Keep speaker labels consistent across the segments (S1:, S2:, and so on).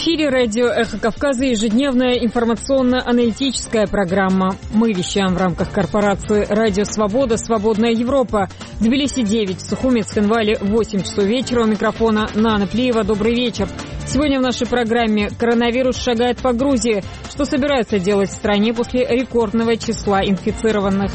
S1: эфире радио «Эхо Кавказа» ежедневная информационно-аналитическая программа. Мы вещаем в рамках корпорации «Радио Свобода», «Свободная Европа». В Тбилиси 9, в Сухуми, Цхинвале 8 часов вечера. У микрофона Нана Плиева. Добрый вечер. Сегодня в нашей программе коронавирус шагает по Грузии. Что собираются делать в стране после рекордного числа инфицированных?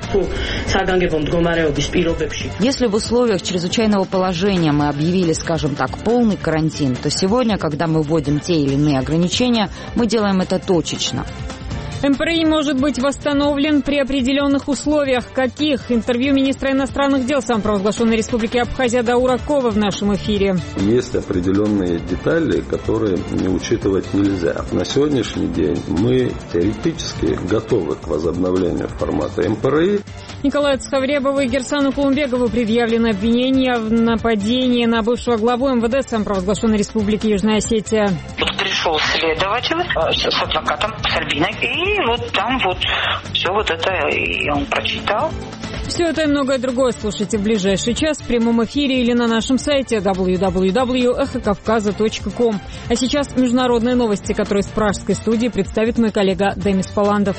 S2: Если в условиях чрезвычайного положения мы объявили, скажем так, полный карантин, то сегодня, когда мы вводим те или иные ограничения, мы делаем это точечно.
S1: МПРИ может быть восстановлен при определенных условиях. Каких? Интервью министра иностранных дел самопровозглашенной Республики Абхазия Даура Кова в нашем эфире.
S3: Есть определенные детали, которые не учитывать нельзя. На сегодняшний день мы теоретически готовы к возобновлению формата МПРИ.
S1: Николаю Цхавребову и Герсану Кулумбекову предъявлено обвинение в нападении на бывшего главу МВД самопровозглашенной Республики Южная Осетия.
S4: Пришел следователь с адвокатом, с Альбиной, и вот там вот все вот это и он прочитал.
S1: Все это и многое другое слушайте в ближайший час в прямом эфире или на нашем сайте www.эхокавказа.ком. А сейчас международные новости, которые с пражской студии представит мой коллега Демис Паландов.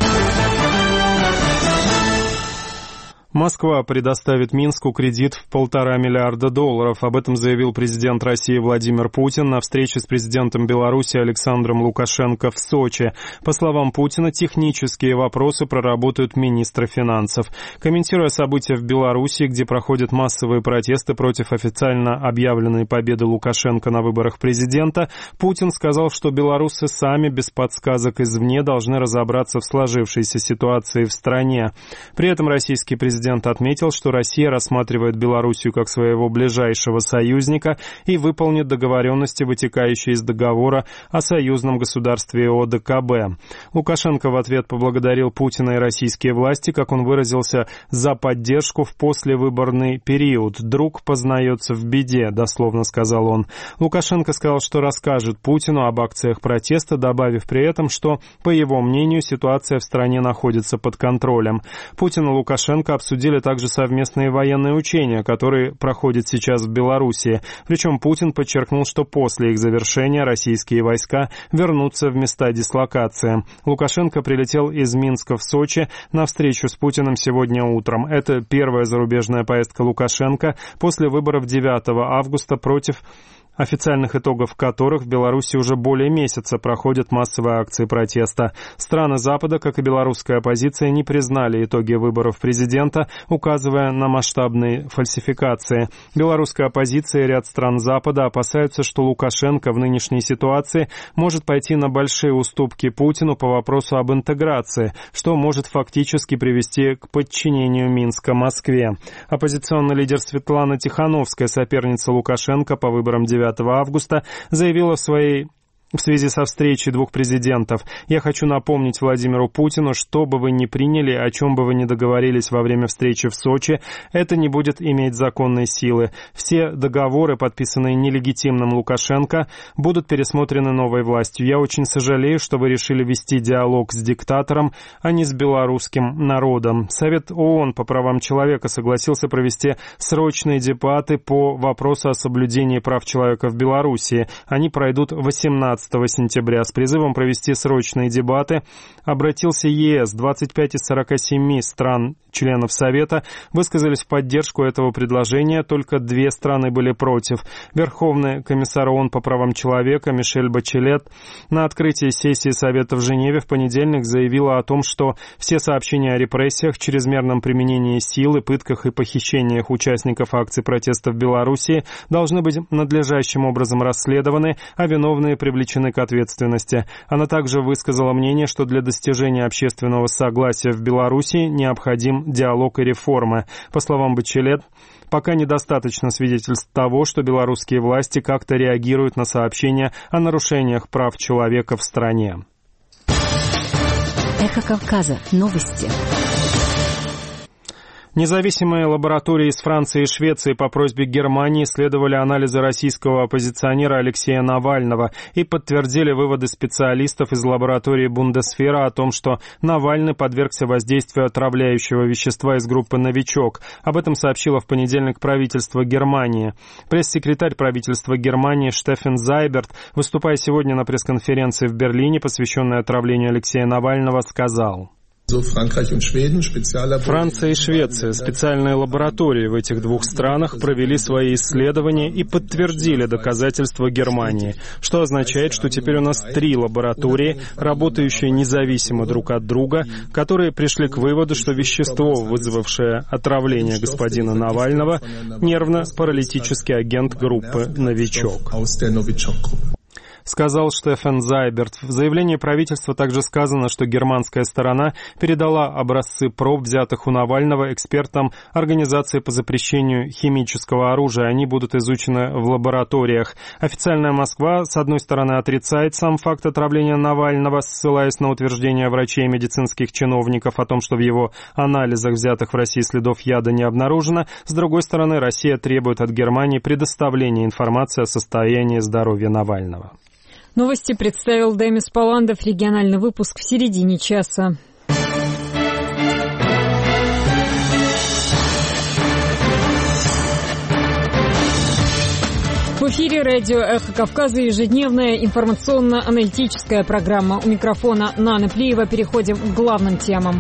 S5: Москва предоставит Минску кредит в $1,5 миллиарда. Об этом заявил президент России Владимир Путин на встрече с президентом Беларуси Александром Лукашенко в Сочи. По словам Путина, технические вопросы проработают министры финансов. Комментируя события в Беларуси, где проходят массовые протесты против официально объявленной победы Лукашенко на выборах президента, Путин сказал, что белорусы сами без подсказок извне должны разобраться в сложившейся ситуации в стране. При этом российский президент отметил, что Россия рассматривает Белоруссию как своего ближайшего союзника и выполнит договоренности, вытекающие из договора о союзном государстве ОДКБ. Лукашенко в ответ поблагодарил Путина и российские власти, как он выразился, за поддержку в послевыборный период. «Друг познается в беде», дословно сказал он. Лукашенко сказал, что расскажет Путину об акциях протеста, добавив при этом, что, по его мнению, ситуация в стране находится под контролем. Путин и Лукашенко обсудили также совместные военные учения, которые проходят сейчас в Белоруссии. Причем Путин подчеркнул, что после их завершения российские войска вернутся в места дислокации. Лукашенко прилетел из Минска в Сочи на встречу с Путиным сегодня утром. Это первая зарубежная поездка Лукашенко после выборов 9 августа, против официальных итогов которых в Беларуси уже более месяца проходят массовые акции протеста. Страны Запада, как и белорусская оппозиция, не признали итоги выборов президента, указывая на масштабные фальсификации. Белорусская оппозиция и ряд стран Запада опасаются, что Лукашенко в нынешней ситуации может пойти на большие уступки Путину по вопросу об интеграции, что может фактически привести к подчинению Минска Москве. Оппозиционный лидер Светлана Тихановская, соперница Лукашенко по выборам 9 августа, заявила в связи со встречей двух президентов: «Я хочу напомнить Владимиру Путину, что бы вы ни приняли, о чем бы вы ни договорились во время встречи в Сочи, это не будет иметь законной силы. Все договоры, подписанные нелегитимным Лукашенко, будут пересмотрены новой властью. Я очень сожалею, что вы решили вести диалог с диктатором, а не с белорусским народом». Совет ООН по правам человека согласился провести срочные дебаты по вопросу о соблюдении прав человека в Белоруссии. Они пройдут 18 сентября. С призывом провести срочные дебаты обратился ЕС. 25 из 47 стран-членов Совета высказались в поддержку этого предложения, только 2 страны были против. Верховный комиссар ООН по правам человека Мишель Бачелет на открытии сессии Совета в Женеве в понедельник заявила о том, что все сообщения о репрессиях, чрезмерном применении силы, пытках и похищениях участников акций протеста в Белоруссии должны быть надлежащим образом расследованы, а виновные привлечены к ответственности. Она также высказала мнение, что для достижения общественного согласия в Беларуси необходим диалог и реформы. По словам Бачелет, пока недостаточно свидетельств того, что белорусские власти как-то реагируют на сообщения о нарушениях прав человека в стране.
S6: Эхо Кавказа. Новости.
S5: Независимые лаборатории из Франции и Швеции по просьбе Германии исследовали анализы российского оппозиционера Алексея Навального и подтвердили выводы специалистов из лаборатории Бундесвера о том, что Навальный подвергся воздействию отравляющего вещества из группы «Новичок». Об этом сообщило в понедельник правительство Германии. Пресс-секретарь правительства Германии Штефан Зайберт, выступая сегодня на пресс-конференции в Берлине, посвященной отравлению Алексея Навального, сказал: Франция и Швеция, специальные лаборатории в этих двух странах провели свои исследования и подтвердили доказательства Германии, что означает, что теперь у нас 3 лаборатории, работающие независимо друг от друга, которые пришли к выводу, что вещество, вызвавшее отравление господина Навального, нервно-паралитический агент группы «Новичок», сказал Штефан Зайберт. В заявлении правительства также сказано, что германская сторона передала образцы проб, взятых у Навального, экспертам Организации по запрещению химического оружия. Они будут изучены в лабораториях. Официальная Москва, с одной стороны, отрицает сам факт отравления Навального, ссылаясь на утверждения врачей и медицинских чиновников о том, что в его анализах, взятых в России, следов яда не обнаружено. С другой стороны, Россия требует от Германии предоставления информации о состоянии здоровья Навального.
S1: Новости представил Демис Паландов. Региональный выпуск в середине часа. В эфире радио «Эхо Кавказа», ежедневная информационно-аналитическая программа. У микрофона Нана Плиева. Переходим к главным темам.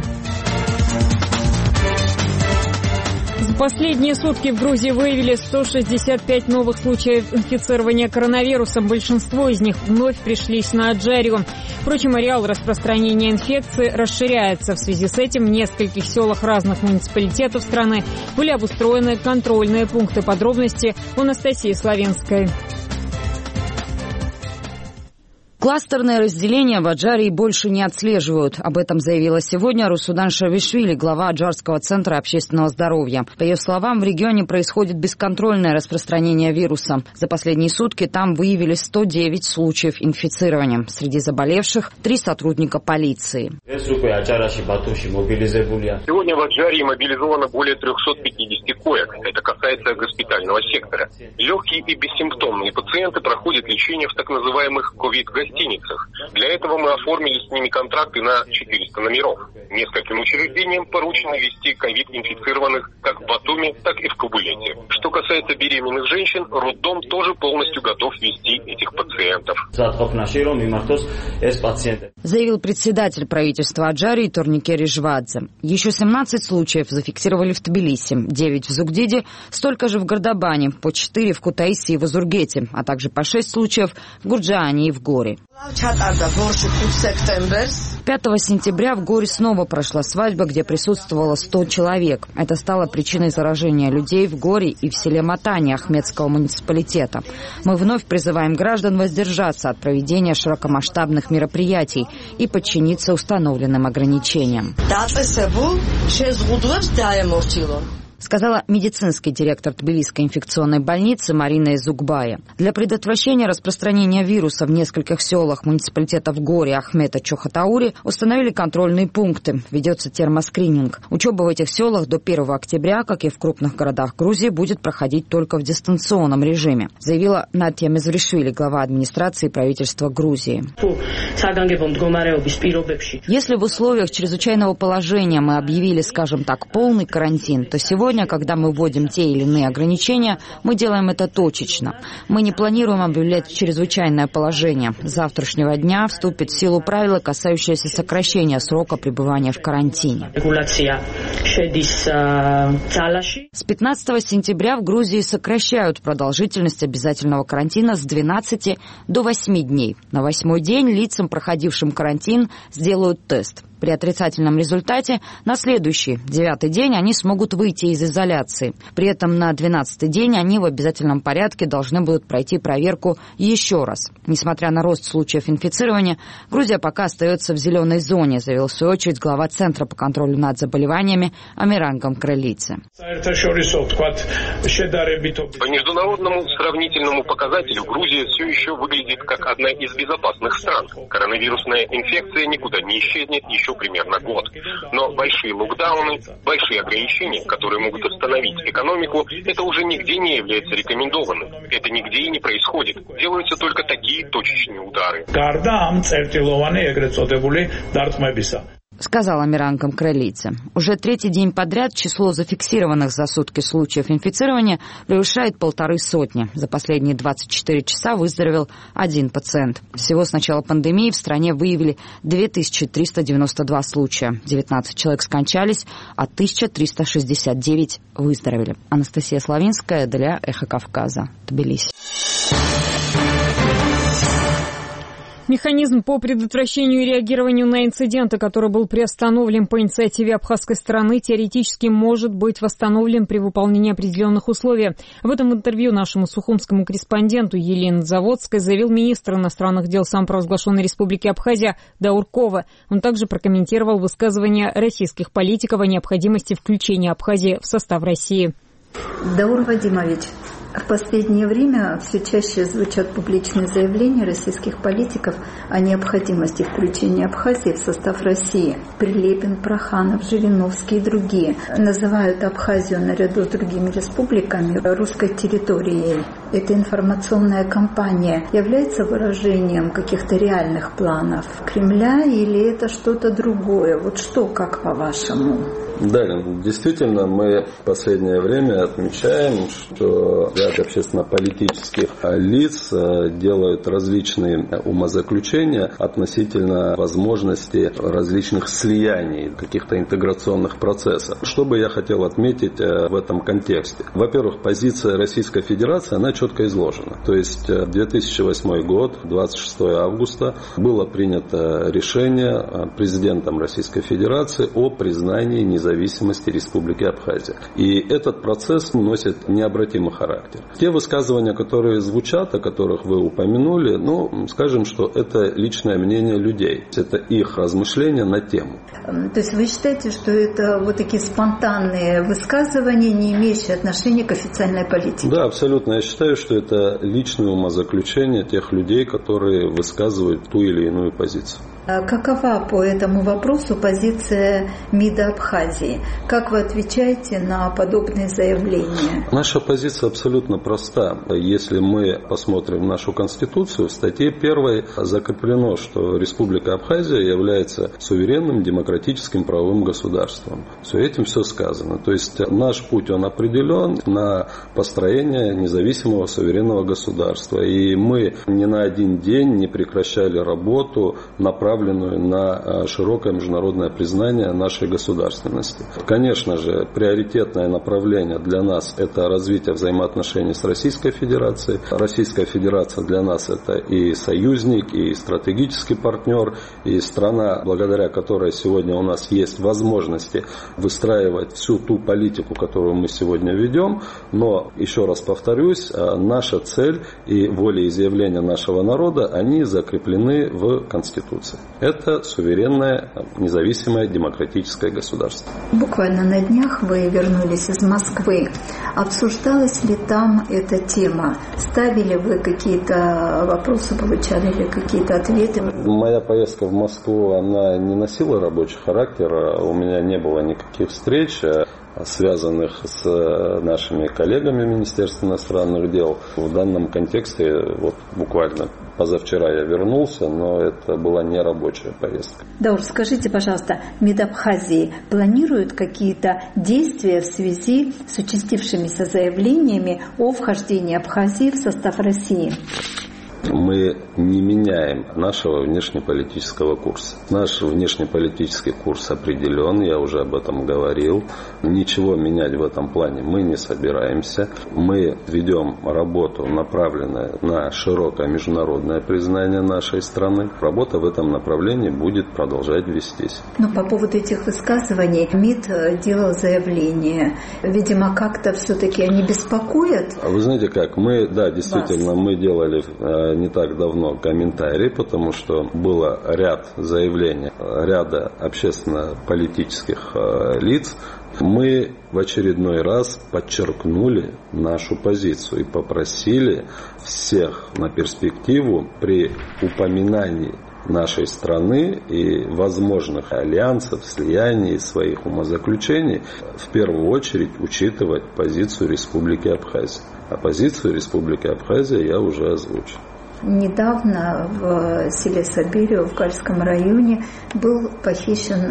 S1: За последние сутки в Грузии выявили 165 новых случаев инфицирования коронавирусом. Большинство из них вновь пришлись на Аджарию. Впрочем, ареал распространения инфекции расширяется. В связи с этим в нескольких селах разных муниципалитетов страны были обустроены контрольные пункты. Подробности у Анастасии Славинской.
S2: Кластерное разделение в Аджарии больше не отслеживают. Об этом заявила сегодня Русудан Шавишвили, глава Аджарского центра общественного здоровья. По ее словам, в регионе происходит бесконтрольное распространение вируса. За последние сутки там выявили 109 случаев инфицирования. Среди заболевших 3 сотрудника полиции.
S6: Сегодня в Аджарии мобилизовано более 350 коек. Это касается госпитального сектора. Легкие и бессимптомные пациенты проходят лечение в так называемых ковид-гостиницах. Для этого мы оформили с ними контракты на 400 номеров. Нескольким учреждениям поручено вести ковид-инфицированных как в Батуми, так и в Кабулете. Что касается беременных женщин, роддом тоже полностью готов вести этих пациентов.
S2: Заявил председатель правительства Аджарии Торникери Жвадзе. Еще 17 случаев зафиксировали в Тбилиси, 9 в Зугдиде, столько же в Гордобане, по 4 в Кутаиси и в Азургете, а также по 6 случаев в Гурджаане и в Горе. 5 сентября в Горе снова прошла свадьба, где присутствовало 100 человек. Это стало причиной заражения людей в Горе и в селе Матани Ахмедского муниципалитета. Мы вновь призываем граждан воздержаться от проведения широкомасштабных мероприятий и подчиниться установленным ограничениям, сказала медицинский директор Тбилисской инфекционной больницы Марина Изугбая. Для предотвращения распространения вируса в нескольких селах муниципалитета в Горе, Ахмета, Чохотаури установили контрольные пункты. Ведется термоскрининг. Учеба в этих селах до 1 октября, как и в крупных городах Грузии, будет проходить только в дистанционном режиме, заявила Натья Мезвришвили, глава администрации правительства Грузии. Если в условиях чрезвычайного положения мы объявили, скажем так, полный карантин, то сегодня, когда мы вводим те или иные ограничения, мы делаем это точечно. Мы не планируем объявлять чрезвычайное положение. С завтрашнего дня вступит в силу правила, касающиеся сокращения срока пребывания в карантине. С 15 сентября в Грузии сокращают продолжительность обязательного карантина с 12 до 8 дней. На 8-й день лицам, проходившим карантин, сделают тест. При отрицательном результате на следующий, 9-й день, они смогут выйти из изоляции. При этом на 12-й день они в обязательном порядке должны будут пройти проверку еще раз. Несмотря на рост случаев инфицирования, Грузия пока остается в зеленой зоне, заявил в свою очередь глава Центра по контролю над заболеваниями Амирангом Крылице.
S6: По международному сравнительному показателю Грузия все еще выглядит как одна из безопасных стран. Коронавирусная инфекция никуда не исчезнет еще что примерно год. Но большие локдауны, большие ограничения, которые могут остановить экономику, это уже нигде не является рекомендованным. Это нигде и не происходит. Делаются только такие точечные удары.
S2: Сказал Амиран Камкралидзе. Уже третий день подряд число зафиксированных за сутки случаев инфицирования превышает 150. За последние 24 часа выздоровел 1 пациент. Всего с начала пандемии в стране выявили 2392 случая. 19 человек скончались, а 1369 выздоровели. Анастасия Славинская для Эхо Кавказа, Тбилиси.
S1: Механизм по предотвращению и реагированию на инциденты, который был приостановлен по инициативе абхазской стороны, теоретически может быть восстановлен при выполнении определенных условий. В этом интервью нашему сухумскому корреспонденту Елене Заводской заявил министр иностранных дел самопровозглашенной Республики Абхазия Даур Кова. Он также прокомментировал высказывания российских политиков о необходимости включения Абхазии в состав России.
S7: Даур Вадимович, в последнее время все чаще звучат публичные заявления российских политиков о необходимости включения Абхазии в состав России. Прилепин, Проханов, Жириновский и другие называют Абхазию наряду с другими республиками русской территорией. Эта информационная кампания является выражением каких-то реальных планов Кремля или это что-то другое? Вот что, как по-вашему?
S3: Да, действительно, мы в последнее время отмечаем, что ряд общественно-политических лиц делают различные умозаключения относительно возможности различных слияний, каких-то интеграционных процессов. Что бы я хотел отметить в этом контексте? Во-первых, позиция Российской Федерации, она четко изложена. То есть 2008 год, 26 августа, было принято решение президентом Российской Федерации о признании независимости Республики Абхазия. И этот процесс носит необратимый характер. Те высказывания, которые звучат, о которых вы упомянули, скажем, что это личное мнение людей. Это их размышления на тему.
S7: То есть вы считаете, что это вот такие спонтанные высказывания, не имеющие отношения к официальной политике? Да,
S3: абсолютно. Я считаю, что это личное умозаключение тех людей, которые высказывают ту или иную позицию.
S7: Какова по этому вопросу позиция МИДа Абхазии? Как вы отвечаете на подобные заявления?
S3: Наша позиция абсолютно проста. Если мы посмотрим нашу Конституцию, в статье 1 закреплено, что Республика Абхазия является суверенным демократическим правовым государством. Этим все сказано. То есть наш путь, он определен на построение независимого суверенного государства. И мы ни на один день не прекращали работу, направленную на широкое международное признание нашей государственности. Конечно же, приоритетное направление для нас – это развитие взаимоотношений с Российской Федерацией. Российская Федерация для нас – это и союзник, и стратегический партнер, и страна, благодаря которой сегодня у нас есть возможности выстраивать всю ту политику, которую мы сегодня ведем. Но, еще раз повторюсь, наша цель и волеизъявления нашего народа, они закреплены в Конституции. Это суверенное, независимое, демократическое государство.
S7: Буквально на днях вы вернулись из Москвы. Обсуждалась ли там эта тема? Ставили вы какие-то вопросы, получали ли какие-то ответы?
S3: Моя поездка в Москву, она не носила рабочий характер. У меня не было никаких встреч, связанных с нашими коллегами в Министерстве иностранных дел. В данном контексте, буквально позавчера я вернулся, но это была не рабочая поездка.
S7: Даур, скажите, пожалуйста, МИД Абхазии планирует какие-то действия в связи с участившимися заявлениями о вхождении Абхазии в состав России?
S3: Мы не меняем нашего внешнеполитического курса. Наш внешнеполитический курс определен, я уже об этом говорил. Ничего менять в этом плане мы не собираемся. Мы ведем работу, направленную на широкое международное признание нашей страны. Работа в этом направлении будет продолжать вестись.
S7: Но по поводу этих высказываний МИД делал заявление. Видимо, как-то все-таки они беспокоят?
S3: Вы знаете как, мы делали не так давно комментарий, потому что было ряд заявлений ряда общественно-политических лиц. Мы в очередной раз подчеркнули нашу позицию и попросили всех на перспективу при упоминании нашей страны и возможных альянсов, слияний, своих умозаключений, в первую очередь учитывать позицию Республики Абхазия. А позицию Республики Абхазия я уже озвучил.
S7: Недавно в селе Сабирио в Гальском районе был похищен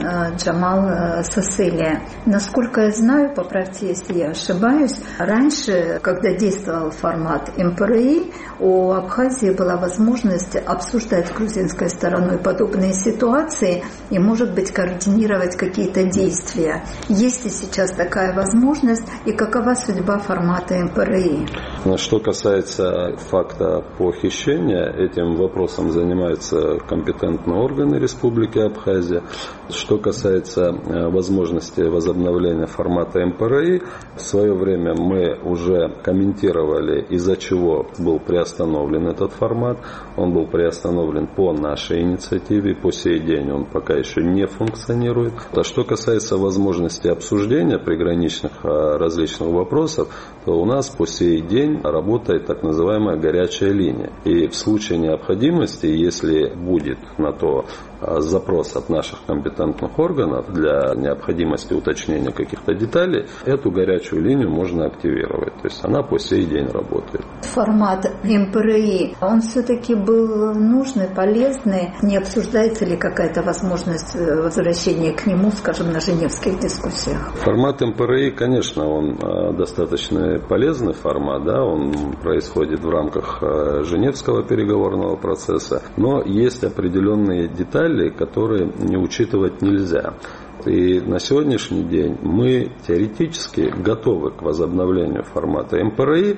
S7: Джамал Саселия. Насколько я знаю, поправьте, если я ошибаюсь, раньше, когда действовал формат МПРИ, у Абхазии была возможность обсуждать с грузинской стороной подобные ситуации и, может быть, координировать какие-то действия. Есть ли сейчас такая возможность и какова судьба формата МПРИ?
S3: Что касается факта похищения, этим вопросом занимаются компетентные органы Республики Абхазия. Что касается возможности возобновления формата МПРИ, в свое время мы уже комментировали, из-за чего был приостановлен этот формат. Он был приостановлен по нашей инициативе, по сей день он пока еще не функционирует. А что касается возможности обсуждения приграничных различных вопросов, то у нас по сей день работает так называемая горячая линия. И в случае необходимости, если будет на то запрос от наших компетентных органов для необходимости уточнения каких-то деталей, эту горячую линию можно активировать. То есть она по сей день работает.
S7: Формат МПРИ, он все-таки был нужный, полезный? Не обсуждается ли какая-то возможность возвращения к нему, скажем, на женевских дискуссиях?
S3: Формат МПРИ, конечно, он достаточно полезный формат, да, он происходит в рамках Женевского переговорного процесса, но есть определенные детали, которые не учитывать нельзя. И на сегодняшний день мы теоретически готовы к возобновлению формата МПРИ,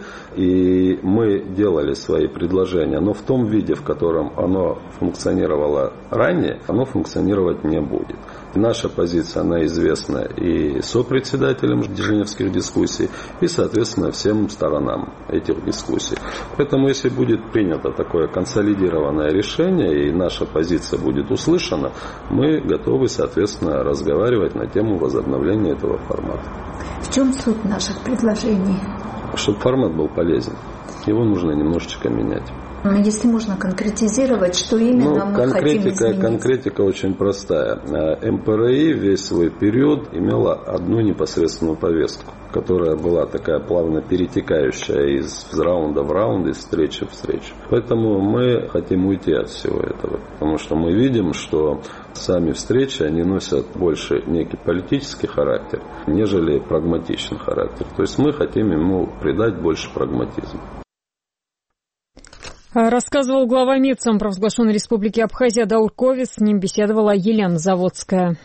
S3: и мы делали свои предложения, но в том виде, в котором оно функционировало ранее, оно функционировать не будет. Наша позиция, она известна и сопредседателям женевских дискуссий, и, соответственно, всем сторонам этих дискуссий. Поэтому, если будет принято такое консолидированное решение, и наша позиция будет услышана, мы готовы, соответственно, разговаривать на тему возобновления этого формата.
S7: В чем суть наших предложений?
S3: Чтобы формат был полезен. Его нужно немножечко менять.
S7: Если можно конкретизировать, что именно мы хотим изменить?
S3: Конкретика очень простая. МПРИ весь свой период имела одну непосредственную повестку, которая была такая плавно перетекающая из раунда в раунд, из встречи в встречу. Поэтому мы хотим уйти от всего этого, потому что мы видим, что сами встречи, они носят больше некий политический характер, нежели прагматичный характер. То есть мы хотим ему придать больше прагматизма.
S1: Рассказывал глава МИД самопровозглашенной Республики Абхазия Даур Ковис. С ним беседовала Елена Заводская.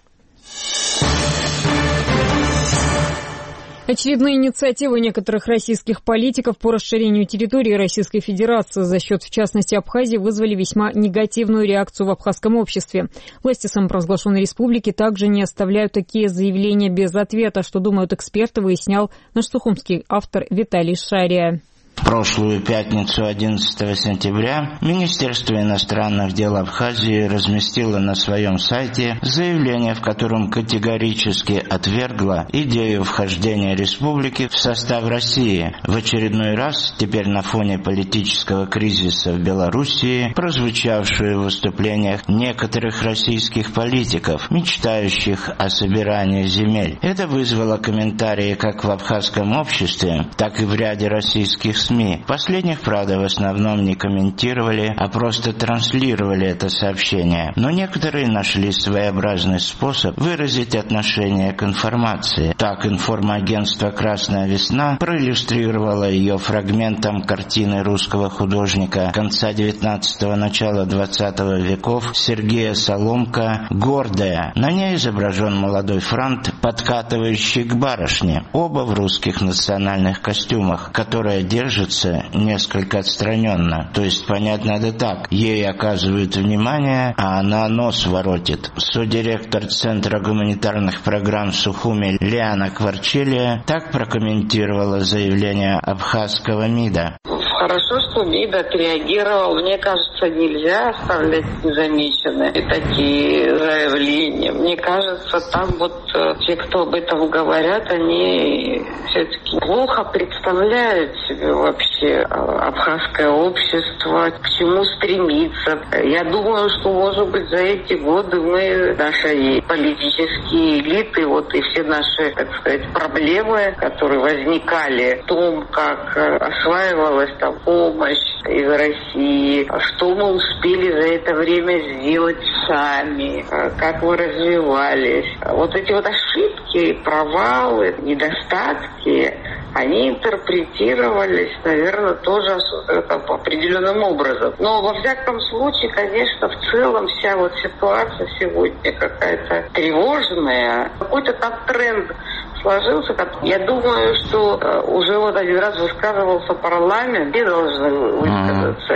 S1: Очередные инициативы некоторых российских политиков по расширению территории Российской Федерации за счет, в частности, Абхазии вызвали весьма негативную реакцию в абхазском обществе. Власти самопровозглашенной республики также не оставляют такие заявления без ответа. Что думают эксперты, выяснял наш сухумский автор Виталий Шария.
S8: В прошлую пятницу, 11 сентября, Министерство иностранных дел Абхазии разместило на своем сайте заявление, в котором категорически отвергло идею вхождения республики в состав России. В очередной раз, теперь на фоне политического кризиса в Белоруссии, прозвучавшую в выступлениях некоторых российских политиков, мечтающих о собирании земель. Это вызвало комментарии как в абхазском обществе, так и в ряде российских СМИ. Последних, правда, в основном не комментировали, а просто транслировали это сообщение. Но некоторые нашли своеобразный способ выразить отношение к информации. Так, информагентство «Красная весна» проиллюстрировало ее фрагментом картины русского художника конца 19-го, начала 20 веков Сергея Соломка «Гордая». На ней изображен молодой франт, подкатывающий к барышне. Оба в русских национальных костюмах, которая держится несколько отстраненно. То есть понять надо так: ей оказывают внимание, а она нос воротит. Содиректор Центра гуманитарных программ Сухуми Лиана Кварчелия так прокомментировала заявление абхазского МИДа.
S9: Хорошо, что МИД отреагировал. Мне кажется, нельзя оставлять незамеченными такие заявления. Мне кажется, там те, кто об этом говорят, они все-таки плохо представляют себе вообще абхазское общество, к чему стремится. Я думаю, что, может быть, за эти годы мы, наши политические элиты, и все наши, так сказать, проблемы, которые возникали в том, как осваивалась там помощь из России, что мы успели за это время сделать сами, как мы развивались. Эти ошибки, провалы, недостатки, они интерпретировались, наверное, тоже определенным образом. Но во всяком случае, конечно, в целом вся ситуация сегодня какая-то тревожная. Какой-то там тренд сложился. Я думаю, что уже один раз высказывался парламент, и должны высказаться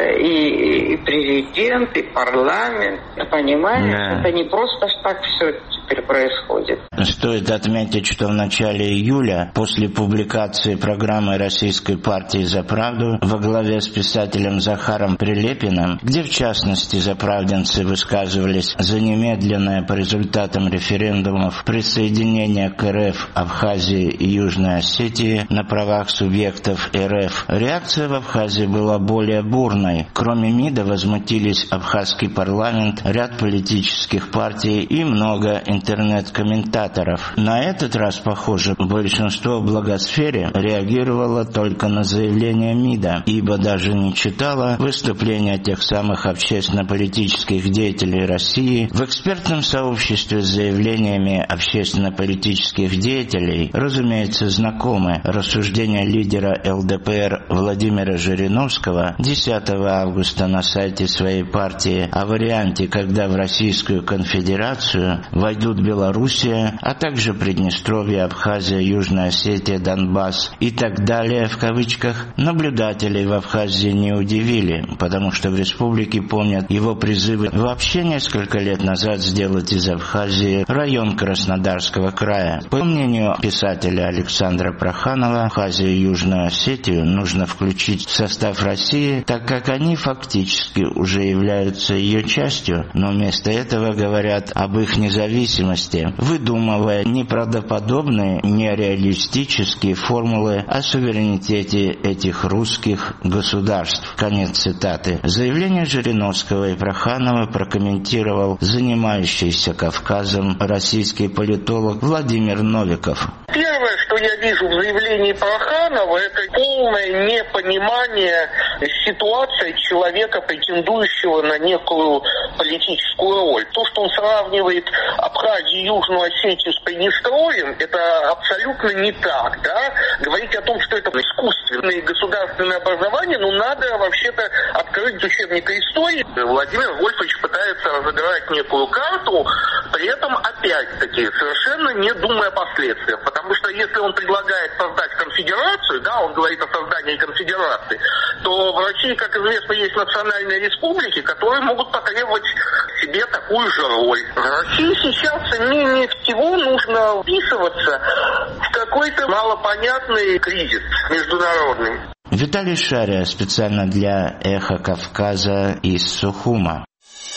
S9: и президент, и парламент. Понимаешь, это не просто так все теперь происходит.
S8: Стоит отметить, что в начале июля, после публикации программы Российской партии «За правду» во главе с писателем Захаром Прилепиным, где в частности заправдинцы высказывались за немедленное по результатам референдумов присоединение к РФ Абхазии и Южной Осетии на правах субъектов РФ, реакция в Абхазии была более бурной. Кроме МИДа возмутились абхазский парламент, ряд политических партий и много интернет-комментаторов. На этот раз, похоже, большинство в благосфере реагировало только на заявление МИДа, ибо даже не читало выступления тех самых общественно-политических деятелей России. В экспертном сообществе с заявлениями общественно-политических деятелей, разумеется, знакомы рассуждения лидера ЛДПР Владимира Жириновского 10 августа на сайте своей партии о варианте, когда в Российскую Конфедерацию войдут Белоруссия, а также Приднестровье, Абхазия, Южная Осетия, Донбасс и так далее в кавычках. Наблюдателей в Абхазии не удивили, потому что в республике помнят его призывы вообще несколько лет назад сделать из Абхазии район Краснодарского края. По мнению писателя Александра Проханова, Абхазию и Южную Осетию нужно включить в состав России, так как они фактически уже являются ее частью, но вместо этого говорят об их независимости, выдумывая неправдоподобные, нереалистические формулы о суверенитете этих русских государств. Конец цитаты. Заявление Жириновского и Проханова прокомментировал занимающийся Кавказом российский политолог Владимир Новиков.
S6: Первое, что я вижу в заявлении Проханова, это полное непонимание ситуации человека, претендующего на некую политическую роль. То, что он сравнивает Абхазию и Южную Осетию с Приднестровьем, это абсолютно не так. Говорить о том, что это искусственное государственное образование, надо вообще-то открыть учебник истории. Владимир Вольфович пытается разыграть некую карту, при этом, опять-таки, совершенно не думая о последствиях. Потому что если он предлагает создать конфедерацию, он говорит о создании конфедерации, то в России, как известно, есть национальные республики, которые могут потребовать себе такую же роль. В России сейчас менее всего нужно вписываться в какой-то малопонятный кризис международный.
S8: Виталий Шария специально для «Эхо Кавказа» из Сухума.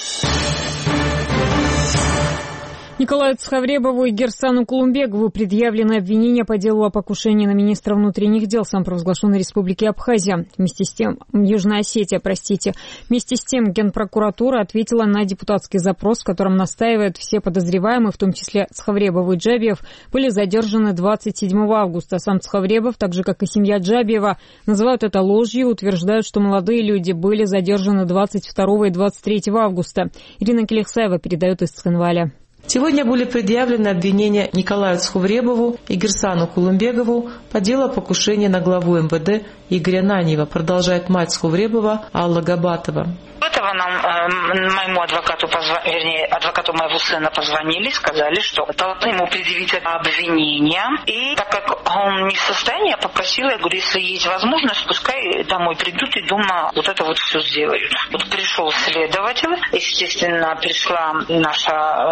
S1: Николаю Цхавребову и Герсану Кулумбегову предъявлены обвинения по делу о покушении на министра внутренних дел самопровозглашенной республики Абхазия. Южная Осетия. Вместе с тем Генпрокуратура ответила на депутатский запрос, в котором настаивают все подозреваемые, в том числе Цхавребов и Джабиев, были задержаны 27 августа. Сам Цхавребов, так же как и семья Джабиева, называют это ложью и утверждают, что молодые люди были задержаны 22 и 23 августа. Ирина Келихсаева передает из Цхинваля.
S10: Сегодня были предъявлены обвинения Николаю Цхавребову и Герсану Кулумбегову по делу о покушении на главу МВД Игоря Наньева, продолжает мать Цхавребова Алла Габатова.
S4: Этого моему адвокату адвокату моего сына позвонили, сказали, что должны ему предъявить обвинение. И так как он не в состоянии, я попросила, я говорю, если есть возможность, пускай домой придут и дома это все сделают. Пришел следователь, естественно, пришла наша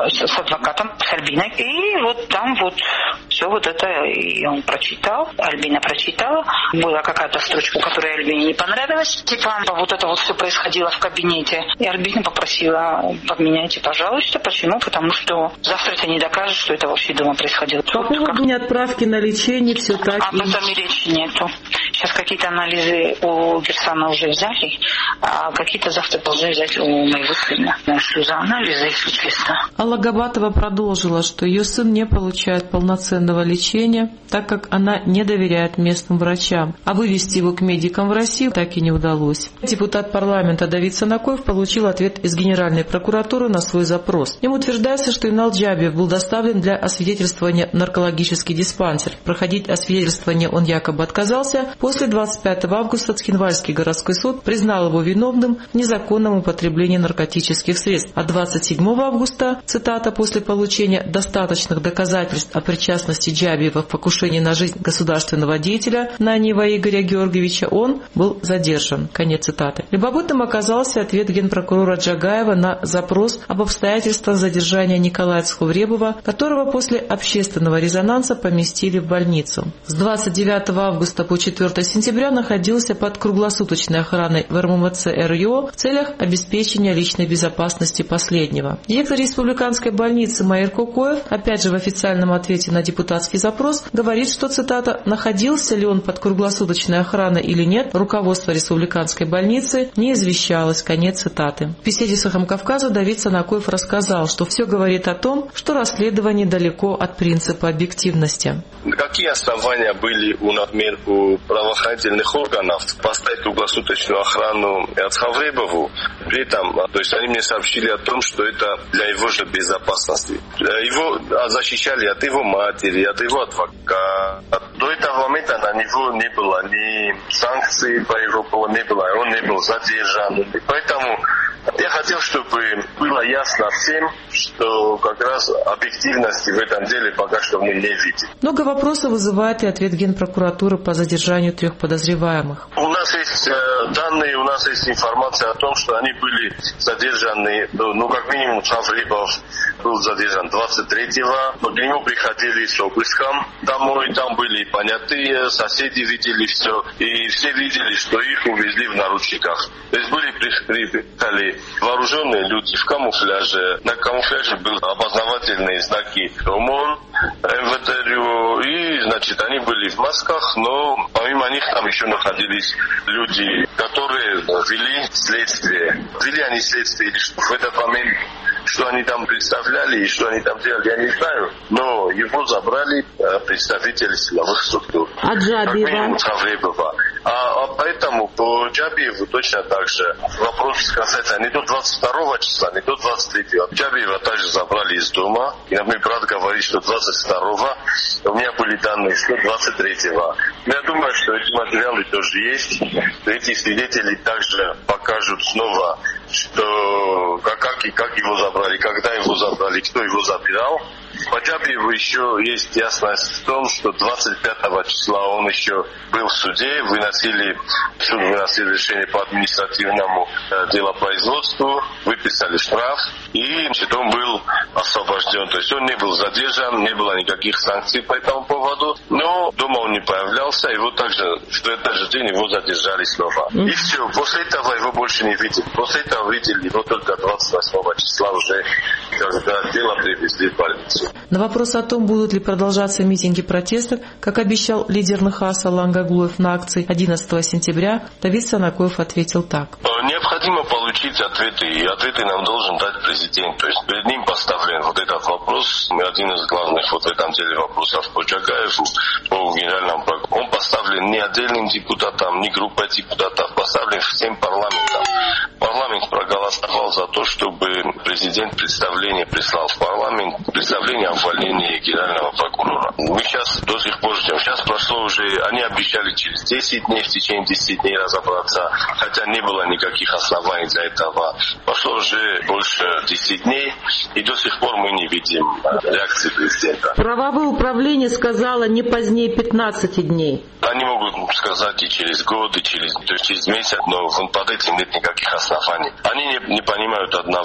S4: адвокатом, с Альбиной. И вот там вот все вот это и он прочитал, Альбина прочитала. Была какая-то строчка, которая Альбине не понравилась. Типа вот это вот все происходило в кабинете. И Альбина попросила: подменяйте, пожалуйста. Почему? Потому что завтра ты не докажешь, что это вообще дома происходило.
S10: По поводу отправки на лечение все так.
S4: Об этом и речи нету. Сейчас какие-то анализы у Герсана уже взяли, а какие-то завтра должны взять у моего сына. Слезоанализы, если честно.
S10: Алла Габатова продолжила, что ее сын не получает полноценного лечения, так как она не доверяет местным врачам, а вывести его к медикам в Россию так и не удалось. Депутат парламента Давид Санакоев получил ответ из Генеральной прокуратуры на свой запрос. Им утверждается, что Инал Джабиев был доставлен для освидетельствования в наркологический диспансер. Проходить освидетельствование он якобы отказался. После 25 августа Цхинвальский городской суд признал его виновным в незаконном употреблении наркотических средств. А 27 августа, цитата, после получения достаточных доказательств о причастности Джабиева в покушении на жизнь государственного деятеля Наниева Игоря Георгиевича, он был задержан. Конец цитаты. Любопытным оказался ответ генпрокурора Джагаева на запрос об обстоятельствах задержания Николая Цхувребова, которого после общественного резонанса поместили в больницу. С 29 августа по 4 сентября находился под круглосуточной охраной в РМВЦ РЮО в целях обеспечения личной безопасности последнего. Директор республиканской больницы Маир Кокоев, опять же в официальном ответе на депутатский запрос, говорит, что, цитата, «находился ли он под круглосуточной охраной или нет, руководство республиканской больницы не извещалось». Конец цитаты. В беседе с «Эхом Кавказа» Давид Санакоев рассказал, что все говорит о том, что расследование далеко от принципа объективности.
S6: Какие основания были у правоохранительных органов поставить круглосуточную охрану Цхувребову? При этом, то есть они мне сообщили о том, что это для его же безопасности. Его защищали от его матери, от его адвоката. До этого момента на него не было ни санкций, по его поводу не было, он не был задержан. Поэтому я хотел, чтобы было ясно всем, что как раз объективности в этом деле пока что мы не видим.
S10: Много вопросов вызывает и ответ Генпрокуратуры по задержанию 3 подозреваемых.
S6: У нас есть данные, у нас есть информация о том, что они были задержаны, как минимум Цхувребов был задержан 23-го. К нему приходили с обыском домой, там были понятые, соседи видели все, и все видели, что их увезли в наручниках. То есть приехали вооруженные люди в камуфляже. На камуфляже были опознавательные знаки ОМОН, МВТ, и, значит, они были в масках, но помимо них там еще находились люди, которые вели следствие. Вели они следствие или что в этот момент, что они там представляли и что они там делали, я не знаю. Но его забрали представители силовых структур.
S10: А Джабиева?
S6: А поэтому по Джабиеву точно так же. Вопрос касается не до 22 числа, не до 23-го. Джабиева также забрали из дома. И мой брат говорит, что 22-го. У меня были данные, что 23-го. Я думаю, что эти материалы тоже есть. Эти свидетели также покажут снова, что как его забрали, когда его забрали, кто его забирал. По Джабиеву еще есть ясность в том, что 25 числа он еще был в суде, суд выносил решение по административному делопроизводству, выписали штраф, и он был освобожден. То есть он не был задержан, не было никаких санкций по этому поводу, но дома он не появлялся, его также в этот же день его задержали снова. И все, после этого его больше не видели. После этого видели его только 28 числа уже, когда дело привезли в больницу.
S10: На вопрос о том, будут ли продолжаться митинги протеста, как обещал лидер НХАС Алан Гаглоев на акции 11 сентября, Давид Санакоев ответил так.
S6: Необходимо получить ответы, и ответы нам должен дать президент. То есть перед ним поставлен вот этот вопрос, один из главных вот в этом деле вопросов по Джагаеву, по генеральному прокурору. Он поставлен не отдельным депутатам, не группой депутатов, поставлен всем парламентом. Парламент проголосовал за то, чтобы президент представление прислал в парламент, представление о увольнении генерального прокурора. Мы сейчас до сих пор ждем. Сейчас прошло уже, они обещали через 10 дней, в течение 10 дней разобраться, хотя не было никаких оснований для этого. Прошло уже больше 10 дней, и до сих пор мы не видим реакции президента.
S10: Правовое управление сказало не позднее 15 дней.
S6: Они могут сказать и через год, и через месяц, но под этим нет никаких оснований. Они не понимают одного.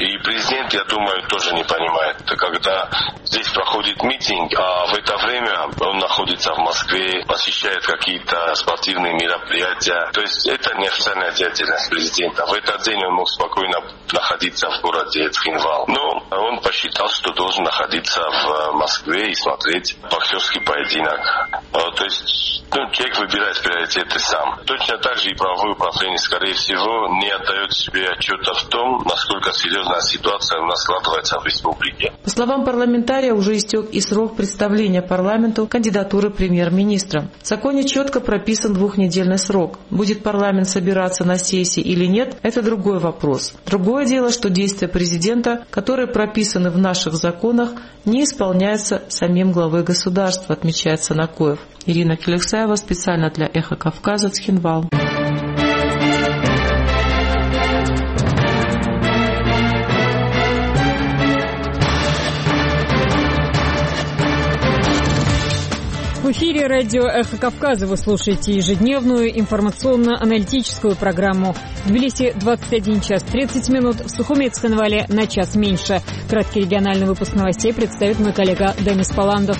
S11: И президент, я думаю, тоже не понимает. Когда здесь проходит митинг, а в это время он находится в Москве, посещает какие-то спортивные мероприятия. То есть это неофициальная деятельность президента. В этот день он мог спокойно находиться в городе Цхинвал. Но он посчитал, что должен находиться в Москве и смотреть боксерский поединок. То есть человек выбирает приоритеты сам. Точно так же и правовое управление, скорее всего, не отдает себе отчета в том, насколько серьезная ситуация у нас складывается в республике.
S10: По словам парламентария, уже истек и срок представления парламенту кандидатуры премьер-министра. В законе четко прописан 2-недельный срок. Будет парламент собираться на сессии или нет, это другой вопрос. Другое дело, что действия президента, которые прописаны в наших законах, не исполняются самим главой государства, отмечает Санакоев. Ирина Келексаева, специально для «Эхо Кавказа», Цхинвал.
S1: В эфире радио «Эхо Кавказа» вы слушаете ежедневную информационно-аналитическую программу. В Тбилиси 21 час 30 минут, в Сухуми и Цхинвале на час меньше. Краткий региональный выпуск новостей представит мой коллега Демис Паландов.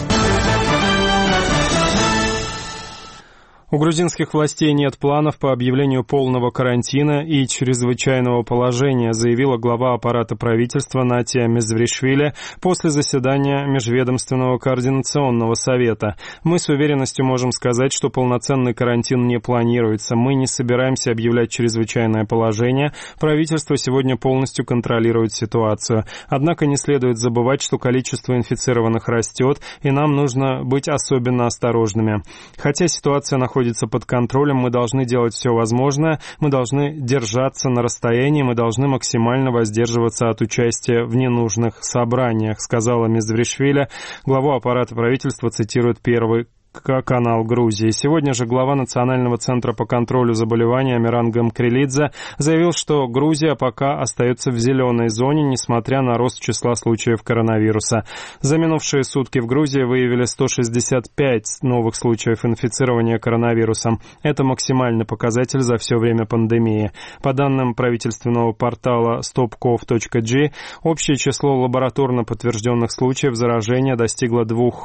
S5: У грузинских властей нет планов по объявлению полного карантина и чрезвычайного положения, заявила глава аппарата правительства Натия Мезвришвили после заседания Межведомственного координационного совета. Мы с уверенностью можем сказать, что полноценный карантин не планируется. Мы не собираемся объявлять чрезвычайное положение. Правительство сегодня полностью контролирует ситуацию. Однако не следует забывать, что количество инфицированных растет, и нам нужно быть особенно осторожными. Хотя ситуация находится под контролем, мы должны делать все возможное, мы должны держаться на расстоянии, мы должны максимально воздерживаться от участия в ненужных собраниях, сказала Мезвришвили. Главу аппарата правительства цитирует Первый канал Грузии. Сегодня же глава Национального центра по контролю заболеваний Амиран Гамкрелидзе заявил, что Грузия пока остается в зеленой зоне, несмотря на рост числа случаев коронавируса. За минувшие сутки в Грузии выявили 165 новых случаев инфицирования коронавирусом. Это максимальный показатель за все время пандемии. По данным правительственного портала stopkov.g, общее число лабораторно подтвержденных случаев заражения достигло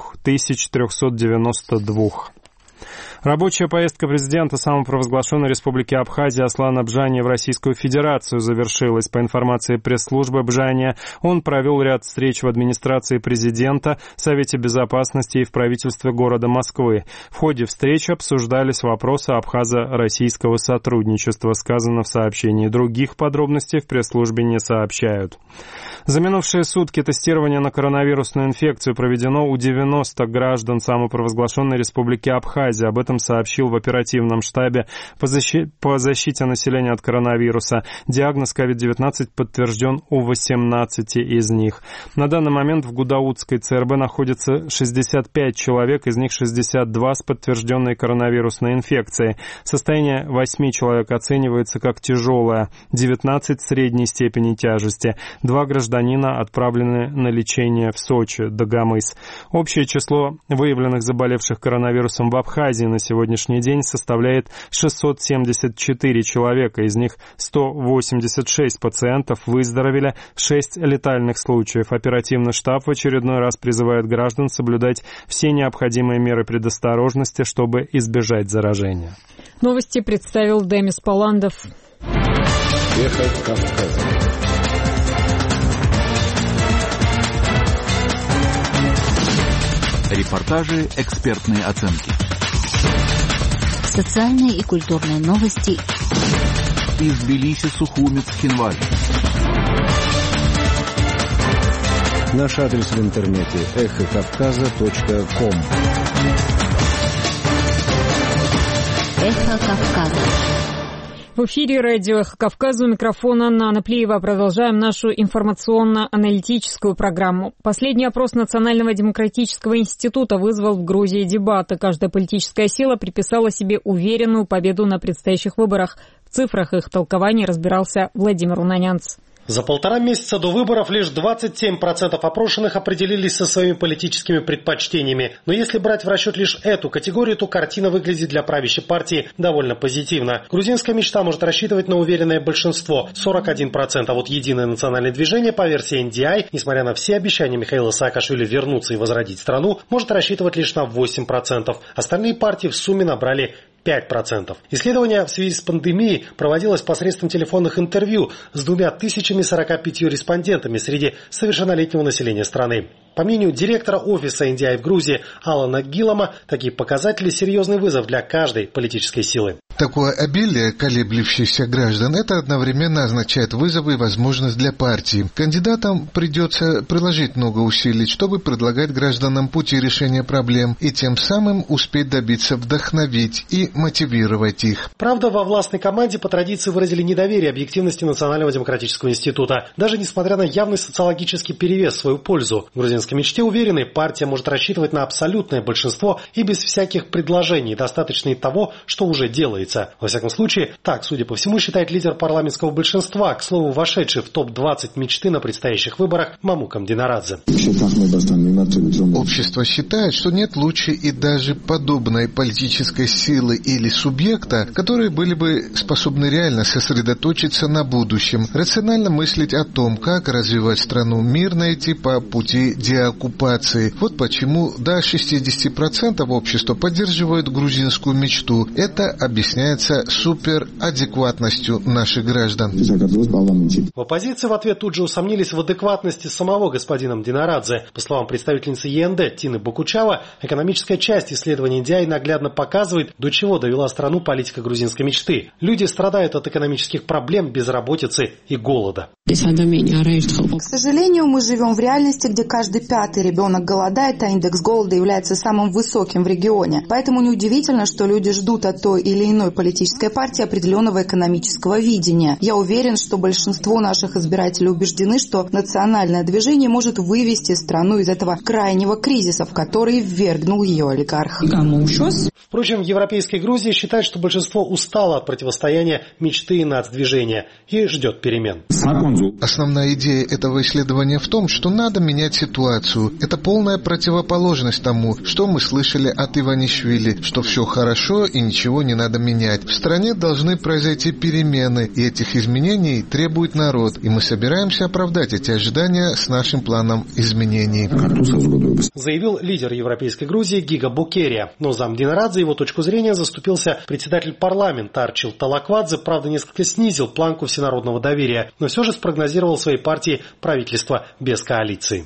S5: 2392. Рабочая поездка президента самопровозглашенной республики Абхазия Аслана Бжания в Российскую Федерацию завершилась. По информации пресс-службы Бжания, он провел ряд встреч в администрации президента, Совете Безопасности и в правительстве города Москвы. В ходе встречи обсуждались вопросы абхазо-российского сотрудничества, сказано в сообщении. Других подробностей в пресс-службе не сообщают. За минувшие сутки тестирование на коронавирусную инфекцию проведено у 90 граждан самопровозглашенной республики Абхазия. Об этом сообщил в оперативном штабе по защите населения от коронавируса. Диагноз COVID-19 подтвержден у 18 из них. На данный момент в Гудаутской ЦРБ находится 65 человек, из них 62 с подтвержденной коронавирусной инфекцией. Состояние 8 человек оценивается как тяжелое, 19 средней степени тяжести. 2 гражданина отправлены на лечение в Сочи, Дагомыс. Общее число выявленных заболевших коронавирусом в Абхазии на сегодняшний день составляет 674 человека, из них 186 пациентов выздоровели, 6 летальных случаев. Оперативный штаб в очередной раз призывает граждан соблюдать все необходимые меры предосторожности, чтобы избежать заражения.
S1: Новости представил Демис Паландов.
S12: Эхо Кавказа. Репортажи, экспертные оценки.
S13: Социальные и культурные новости.
S12: Из Тбилиси, Сухуми, Цхинваль. Наш адрес в интернете эхокавказа.ком.
S13: Эхо Кавказа.
S1: В эфире радио «Эхо Кавказа», у микрофона Нана Плиева. Продолжаем нашу информационно-аналитическую программу. Последний опрос Национального демократического института вызвал в Грузии дебаты. Каждая политическая сила приписала себе уверенную победу на предстоящих выборах. В цифрах их толкования разбирался Владимир Унанянц.
S14: За 1,5 месяца до выборов лишь 27% опрошенных определились со своими политическими предпочтениями. Но если брать в расчет лишь эту категорию, то картина выглядит для правящей партии довольно позитивно. Грузинская мечта может рассчитывать на уверенное большинство – 41%. А вот Единое национальное движение по версии NDI, несмотря на все обещания Михаила Саакашвили вернуться и возродить страну, может рассчитывать лишь на 8%. Остальные партии в сумме набрали 5%. Исследование в связи с пандемией проводилось посредством телефонных интервью с 2045 респондентами среди совершеннолетнего населения страны. По мнению директора офиса NDI в Грузии Алана Гилама, такие показатели – серьезный вызов для каждой политической силы.
S15: Такое обилие колеблющихся граждан – это одновременно означает вызов и возможность для партии. Кандидатам придется приложить много усилий, чтобы предлагать гражданам пути решения проблем и тем самым успеть добиться вдохновить и мотивировать их.
S14: Правда, во властной команде по традиции выразили недоверие объективности Национального демократического института, даже несмотря на явный социологический перевес в свою пользу. В грузинской мечте уверены, партия может рассчитывать на абсолютное большинство и без всяких предложений, достаточно и того, что уже делается. Во всяком случае, так, судя по всему, считает лидер парламентского большинства, к слову, вошедший в топ-20 мечты на предстоящих выборах Мамукам Динарадзе.
S15: Общество считает, что нет лучшей и даже подобной политической силы или субъекта, которые были бы способны реально сосредоточиться на будущем, рационально мыслить о том, как развивать страну, мирно идти по пути деоккупации. Вот почему до 60% общества поддерживают грузинскую мечту. Это объясняется суперадекватностью наших граждан.
S14: В оппозиции в ответ тут же усомнились в адекватности самого господина Динарадзе. По словам представительницы ЕНД Тины Бокучава, экономическая часть исследований NDI наглядно показывает, до чего довела страну политика грузинской мечты. Люди страдают от экономических проблем, безработицы и голода.
S16: К сожалению, мы живем в реальности, где каждый 5-й ребенок голодает, а индекс голода является самым высоким в регионе. Поэтому неудивительно, что люди ждут от той или иной политической партии определенного экономического видения. Я уверен, что большинство наших избирателей убеждены, что национальное движение может вывести страну из этого крайнего кризиса, в который ввергнул ее олигарх.
S14: Впрочем, в европейской Грузии считают, что большинство устало от противостояния мечты и нацдвижения и ждет перемен.
S15: Основная идея этого исследования в том, что надо менять ситуацию. Это полная противоположность тому, что мы слышали от Иванишвили, что все хорошо и ничего не надо менять. В стране должны произойти перемены, и этих изменений требует народ, и мы собираемся оправдать эти ожидания с нашим планом изменений.
S14: Заявил лидер европейской Грузии Гига Букерия. Но зам Динарадзе, его точку зрения, заступился председатель парламента Арчил Талаквадзе, правда, несколько снизил планку всенародного доверия, но все же спрогнозировал своей партии правительство без коалиции.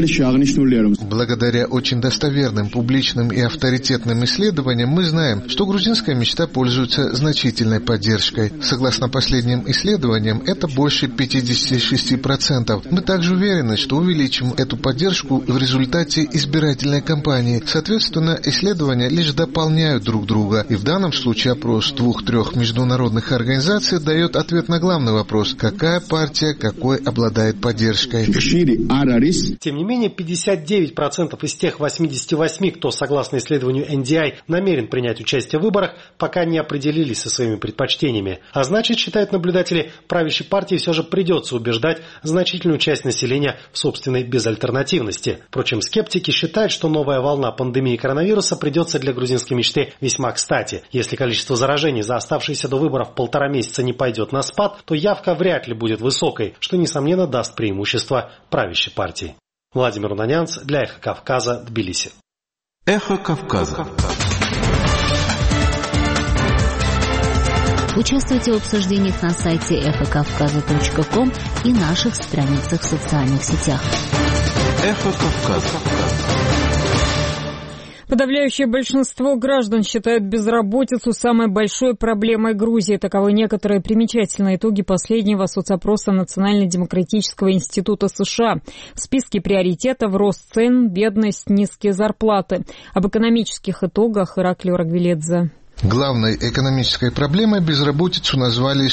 S15: Благодаря очень достоверным, публичным и авторитетным исследованиям мы знаем, что грузинская мечта пользуется значительной поддержкой. Согласно последним исследованиям, это больше 56%. Мы также уверены, что увеличим эту поддержку в результате избирательной кампании. Соответственно, исследования лишь дополняют друг друга. И в данном случае опрос 2-3 международных организаций дает ответ на главный вопрос: какая партия какой обладает поддержкой.
S14: Тем не менее, 59% из тех 88, кто, согласно исследованию NDI, намерен принять участие в выборах, пока не определились со своими предпочтениями. А значит, считают наблюдатели, правящей партии все же придется убеждать значительную часть населения в собственной безальтернативности. Впрочем, скептики считают, что новая волна пандемии коронавируса придется для грузинской мечты весьма кстати. Если количество заражений за оставшиеся до выборов 1,5 месяца не пойдет на спад, то явка вряд ли будет высокой, что, несомненно, даст преимущество правящей партии. Владимир Унанянц для «Эхо Кавказа», Тбилиси.
S12: «Эхо Кавказа».
S13: Участвуйте в обсуждениях на сайте эхокавказа.ком и наших страницах в социальных сетях.
S12: «Эхо Кавказа».
S1: Подавляющее большинство граждан считают безработицу самой большой проблемой Грузии. Таковы некоторые примечательные итоги последнего соцопроса Национально-демократического института США. В списке приоритетов рост цен, бедность, низкие зарплаты. Об экономических итогах Ираклий Рагвиледзе.
S15: Главной экономической проблемой безработицу назвали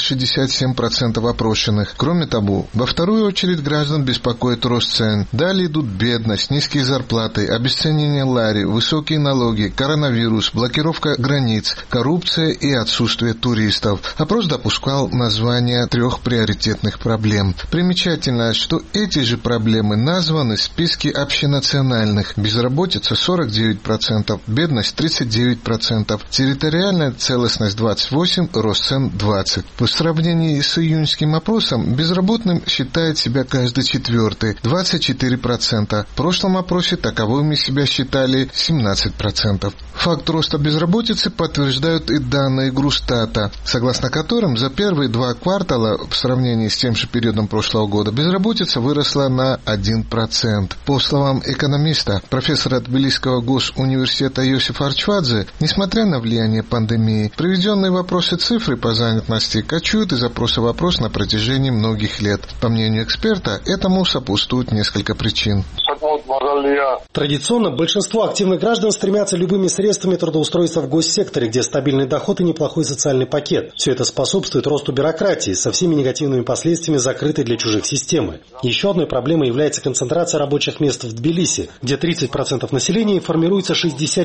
S15: 67% опрошенных. Кроме того, во вторую очередь граждан беспокоит рост цен. Далее идут бедность, низкие зарплаты, обесценение лари, высокие налоги, коронавирус, блокировка границ, коррупция и отсутствие туристов. Опрос допускал название 3 приоритетных проблем. Примечательно, что эти же проблемы названы в списке общенациональных. Безработица 49%, бедность 39%, территориальная целостность 28%, рост цен 20%. В сравнении с июньским опросом безработным считает себя каждый 4-й, 24%. В прошлом опросе таковыми себя считали 17%. Факт роста безработицы подтверждают и данные Грустата, согласно которым за первые 2 квартала в сравнении с тем же периодом прошлого года безработица выросла на 1%. По словам экономиста, профессора Тбилисского госуниверситета Йосифа Арчвадзе, несмотря на влияние пандемии, приведенные в вопросе цифры по занятости кочуют из опроса в вопрос на протяжении многих лет. По мнению эксперта, этому сопутствует несколько причин.
S14: Традиционно большинство активных граждан стремятся любыми средствами трудоустроиться в госсекторе, где стабильный доход и неплохой социальный пакет. Все это способствует росту бюрократии со всеми негативными последствиями закрытой для чужих системы. Еще одной проблемой является концентрация рабочих мест в Тбилиси, где 30% населения и формируется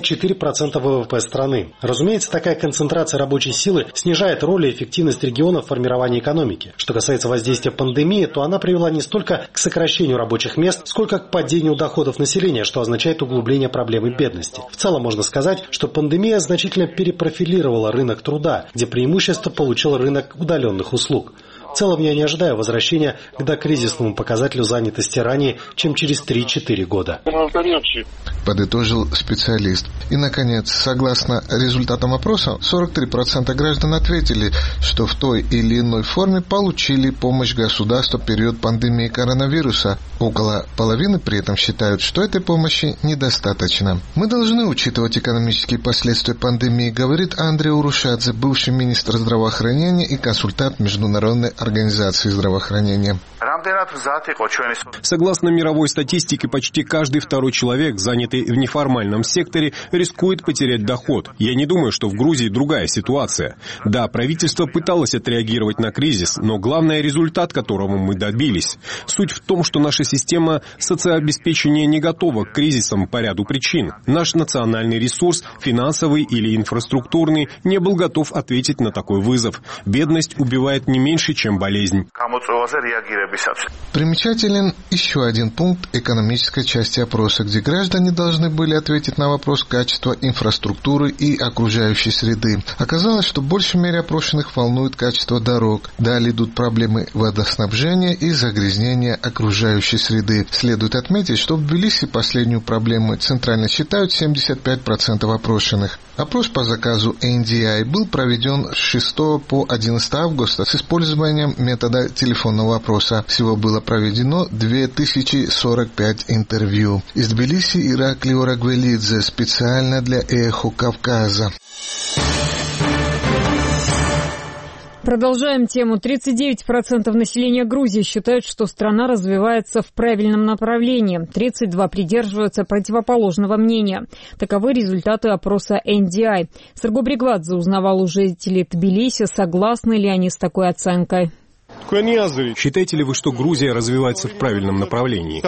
S14: 64% ВВП страны. Разумеется, такая концентрация рабочей силы снижает роль и эффективность региона в формировании экономики. Что касается воздействия пандемии, то она привела не столько к сокращению рабочих мест, сколько к падению доходов населения, что означает углубление проблемы бедности. В целом можно сказать, что пандемия значительно перепрофилировала рынок труда, где преимущество получил рынок удаленных услуг. В целом я не ожидаю возвращения к докризисному показателю занятости ранее, чем через 3-4 года.
S15: Подытожил специалист. И, наконец, согласно результатам опроса, 43% граждан ответили, что в той или иной форме получили помощь государства в период пандемии коронавируса. Около половины при этом считают, что этой помощи недостаточно. Мы должны учитывать экономические последствия пандемии, говорит Андрей Урушадзе, бывший министр здравоохранения и консультант Международной организации здравоохранения.
S17: Согласно мировой статистике, почти каждый второй человек, занятый в неформальном секторе, рискует потерять доход. Я не думаю, что в Грузии другая ситуация. Да, правительство пыталось отреагировать на кризис, но главный результат, которому мы добились. Суть в том, что наша система соцобеспечения не готова к кризисам по ряду причин. Наш национальный ресурс, финансовый или инфраструктурный, не был готов ответить на такой вызов. Бедность убивает не меньше, чем болезнь.
S15: Примечателен еще один пункт экономической части опроса, где граждане должны были ответить на вопрос качества инфраструктуры и окружающей среды. Оказалось, что в большей мере опрошенных волнует качество дорог. Далее идут проблемы водоснабжения и загрязнения окружающей среды. Следует отметить, что в Тбилиси последнюю проблему центрально считают 75% опрошенных. Опрос по заказу NDI был проведен с 6 по 11 августа с использованием метода телефонного опроса. Всего было проведено 2045 интервью. Из Тбилиси Иракли Орагвелидзе специально для «Эхо Кавказа».
S1: Продолжаем тему. 39% населения Грузии считают, что страна развивается в правильном направлении. 32% придерживаются противоположного мнения. Таковы результаты опроса NDI. Сарго Бригвадзе узнавал у жителей Тбилиси, согласны ли они с такой оценкой.
S17: Считаете ли вы, что Грузия развивается в правильном направлении?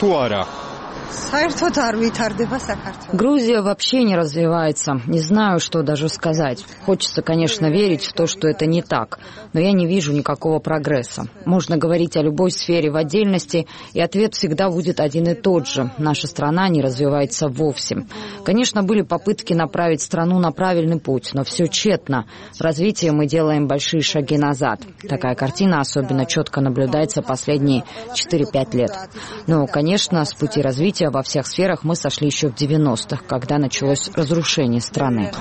S2: Грузия вообще не развивается. Не знаю, что даже сказать. Хочется, конечно, верить в то, что это не так. Но я не вижу никакого прогресса. Можно говорить о любой сфере в отдельности, и ответ всегда будет один и тот же. Наша страна не развивается вовсе. Конечно, были попытки направить страну на правильный путь, но все тщетно. В развитии мы делаем большие шаги назад. Такая картина особенно четко наблюдается последние 4-5 лет. Но, конечно, с пути развития во всех сферах мы сошли еще в 90-х, когда началось разрушение страны.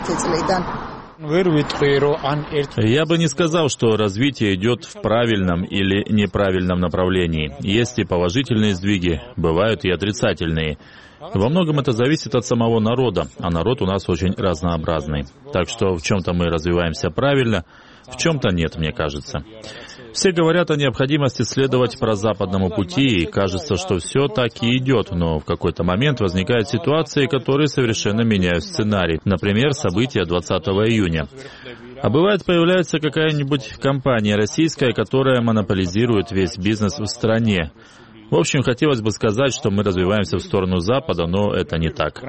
S18: Я бы не сказал, что развитие идет в правильном или неправильном направлении. Есть и положительные сдвиги, бывают и отрицательные. Во многом это зависит от самого народа, а народ у нас очень разнообразный. Так что в чем-то мы развиваемся правильно, в чем-то нет, мне кажется. Все говорят о необходимости следовать прозападному пути, и кажется, что все так и идет, но в какой-то момент возникают ситуации, которые совершенно меняют сценарий. Например, события 20 июня. А бывает, появляется какая-нибудь компания российская, которая монополизирует весь бизнес в стране. В общем, хотелось бы сказать, что мы развиваемся в сторону Запада, но это не так.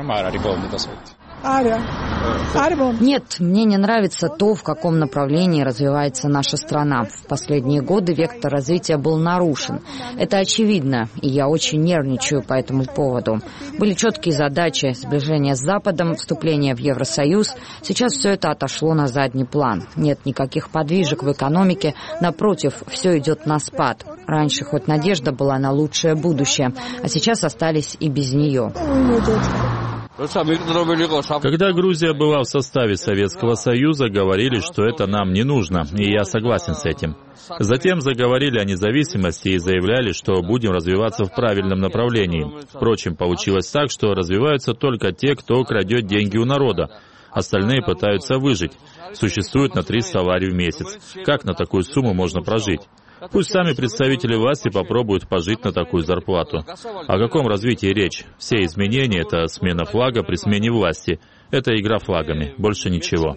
S2: Нет, мне не нравится то, в каком направлении развивается наша страна. В последние годы вектор развития был нарушен. Это очевидно, и я очень нервничаю по этому поводу. Были четкие задачи: сближение с Западом, вступление в Евросоюз. Сейчас все это отошло на задний план. Нет никаких подвижек в экономике. Напротив, все идет на спад. Раньше хоть надежда была на лучшее будущее, а сейчас остались и без нее.
S18: Когда Грузия была в составе Советского Союза, говорили, что это нам не нужно, и я согласен с этим. Затем заговорили о независимости и заявляли, что будем развиваться в правильном направлении. Впрочем, получилось так, что развиваются только те, кто крадет деньги у народа. Остальные пытаются выжить. Существуют на 300 лари в месяц. Как на такую сумму можно прожить? Пусть сами представители власти попробуют пожить на такую зарплату. О каком развитии речь? Все изменения — это смена флага при смене власти. Это игра флагами, больше ничего.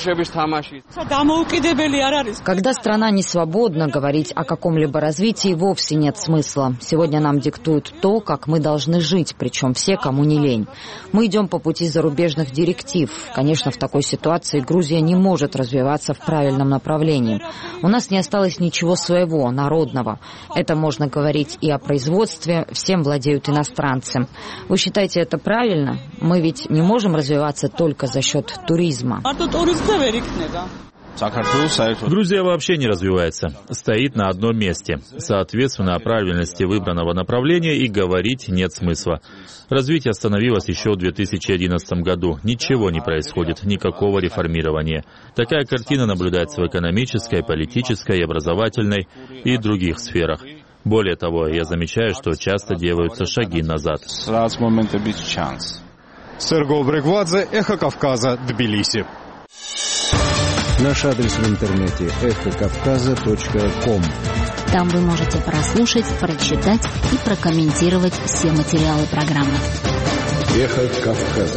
S2: Когда страна не свободна, говорить о каком-либо развитии вовсе нет смысла. Сегодня нам диктуют то, как мы должны жить, причем все, кому не лень. Мы идем по пути зарубежных директив. Конечно, в такой ситуации Грузия не может развиваться в правильном направлении. У нас не осталось ничего своего, народного. Это можно говорить и о производстве, всем владеют иностранцы. Вы считаете это правильно? Мы ведь не можем развиваться только за счет туризма.
S18: Грузия вообще не развивается, стоит на одном месте. Соответственно, о правильности выбранного направления и говорить нет смысла. Развитие остановилось еще в 2011 году. Ничего не происходит, никакого реформирования. Такая картина наблюдается в экономической, политической, образовательной и других сферах. Более того, я замечаю, что часто делаются шаги назад.
S19: Серго Брегвадзе, Эхо Кавказа, Тбилиси.
S12: Наш адрес в интернете эхокавказа.ком.
S13: Там вы можете прослушать, прочитать и прокомментировать все материалы программы.
S12: Эхо Кавказа.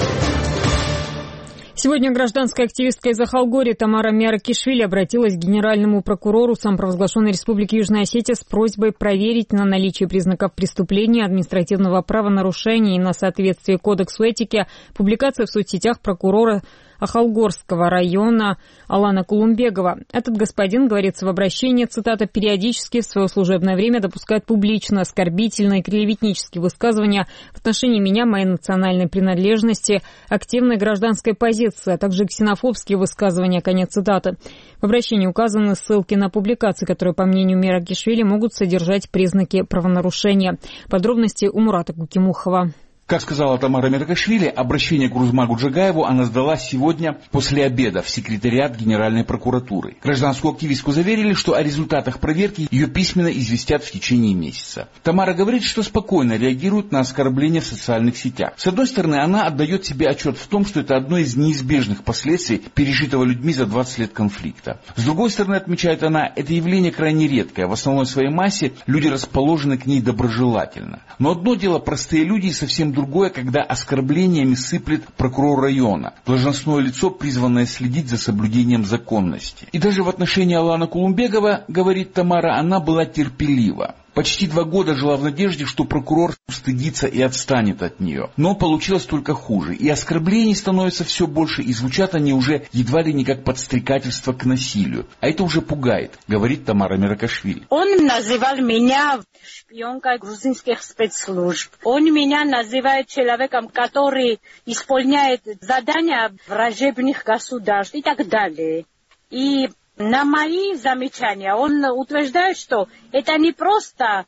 S1: Сегодня гражданская активистка из Ахалгори Тамара Миаракишвили обратилась к генеральному прокурору самопровозглашенной Республики Южная Осетия с просьбой проверить на наличие признаков преступления, административного правонарушения и на соответствие Кодексу этики публикации в соцсетях прокурора Ахалгорского района Алана Кулумбегова. Этот господин, говорится в обращении, цитата, периодически в свое служебное время допускает публично оскорбительные и клеветнические высказывания в отношении меня, моей национальной принадлежности, активной гражданской позиции, а также ксенофобские высказывания, конец цитаты. В обращении указаны ссылки на публикации, которые, по мнению Миаракишвили, могут содержать признаки правонарушения. Подробности у Мурата Кукимухова.
S20: Как сказала Тамара Миаракишвили, обращение к Рузмагу Джагаеву она сдала сегодня после обеда в секретариат Генеральной прокуратуры. Гражданскую активистку заверили, что о результатах проверки ее письменно известят в течение месяца. Тамара говорит, что спокойно реагирует на оскорбления в социальных сетях. С одной стороны, она отдает себе отчет в том, что это одно из неизбежных последствий пережитого людьми за 20 лет конфликта. С другой стороны, отмечает она, это явление крайне редкое. В основной своей массе люди расположены к ней доброжелательно. Но одно дело простые люди и совсем другое, когда оскорблениями сыплет прокурор района, должностное лицо, призванное следить за соблюдением законности. И даже в отношении Алана Кулумбегова, говорит Тамара, она была терпелива. Почти 2 года жила в надежде, что прокурор устыдится и отстанет от нее. Но получилось только хуже. И оскорблений становится все больше, и звучат они уже едва ли не как подстрекательство к насилию. А это уже пугает, говорит Тамара Миаракишвили.
S9: Он называл меня шпионкой грузинских спецслужб. Он меня называет человеком, который исполняет задания враждебных государств и так далее. И на мои замечания он утверждает, что это не просто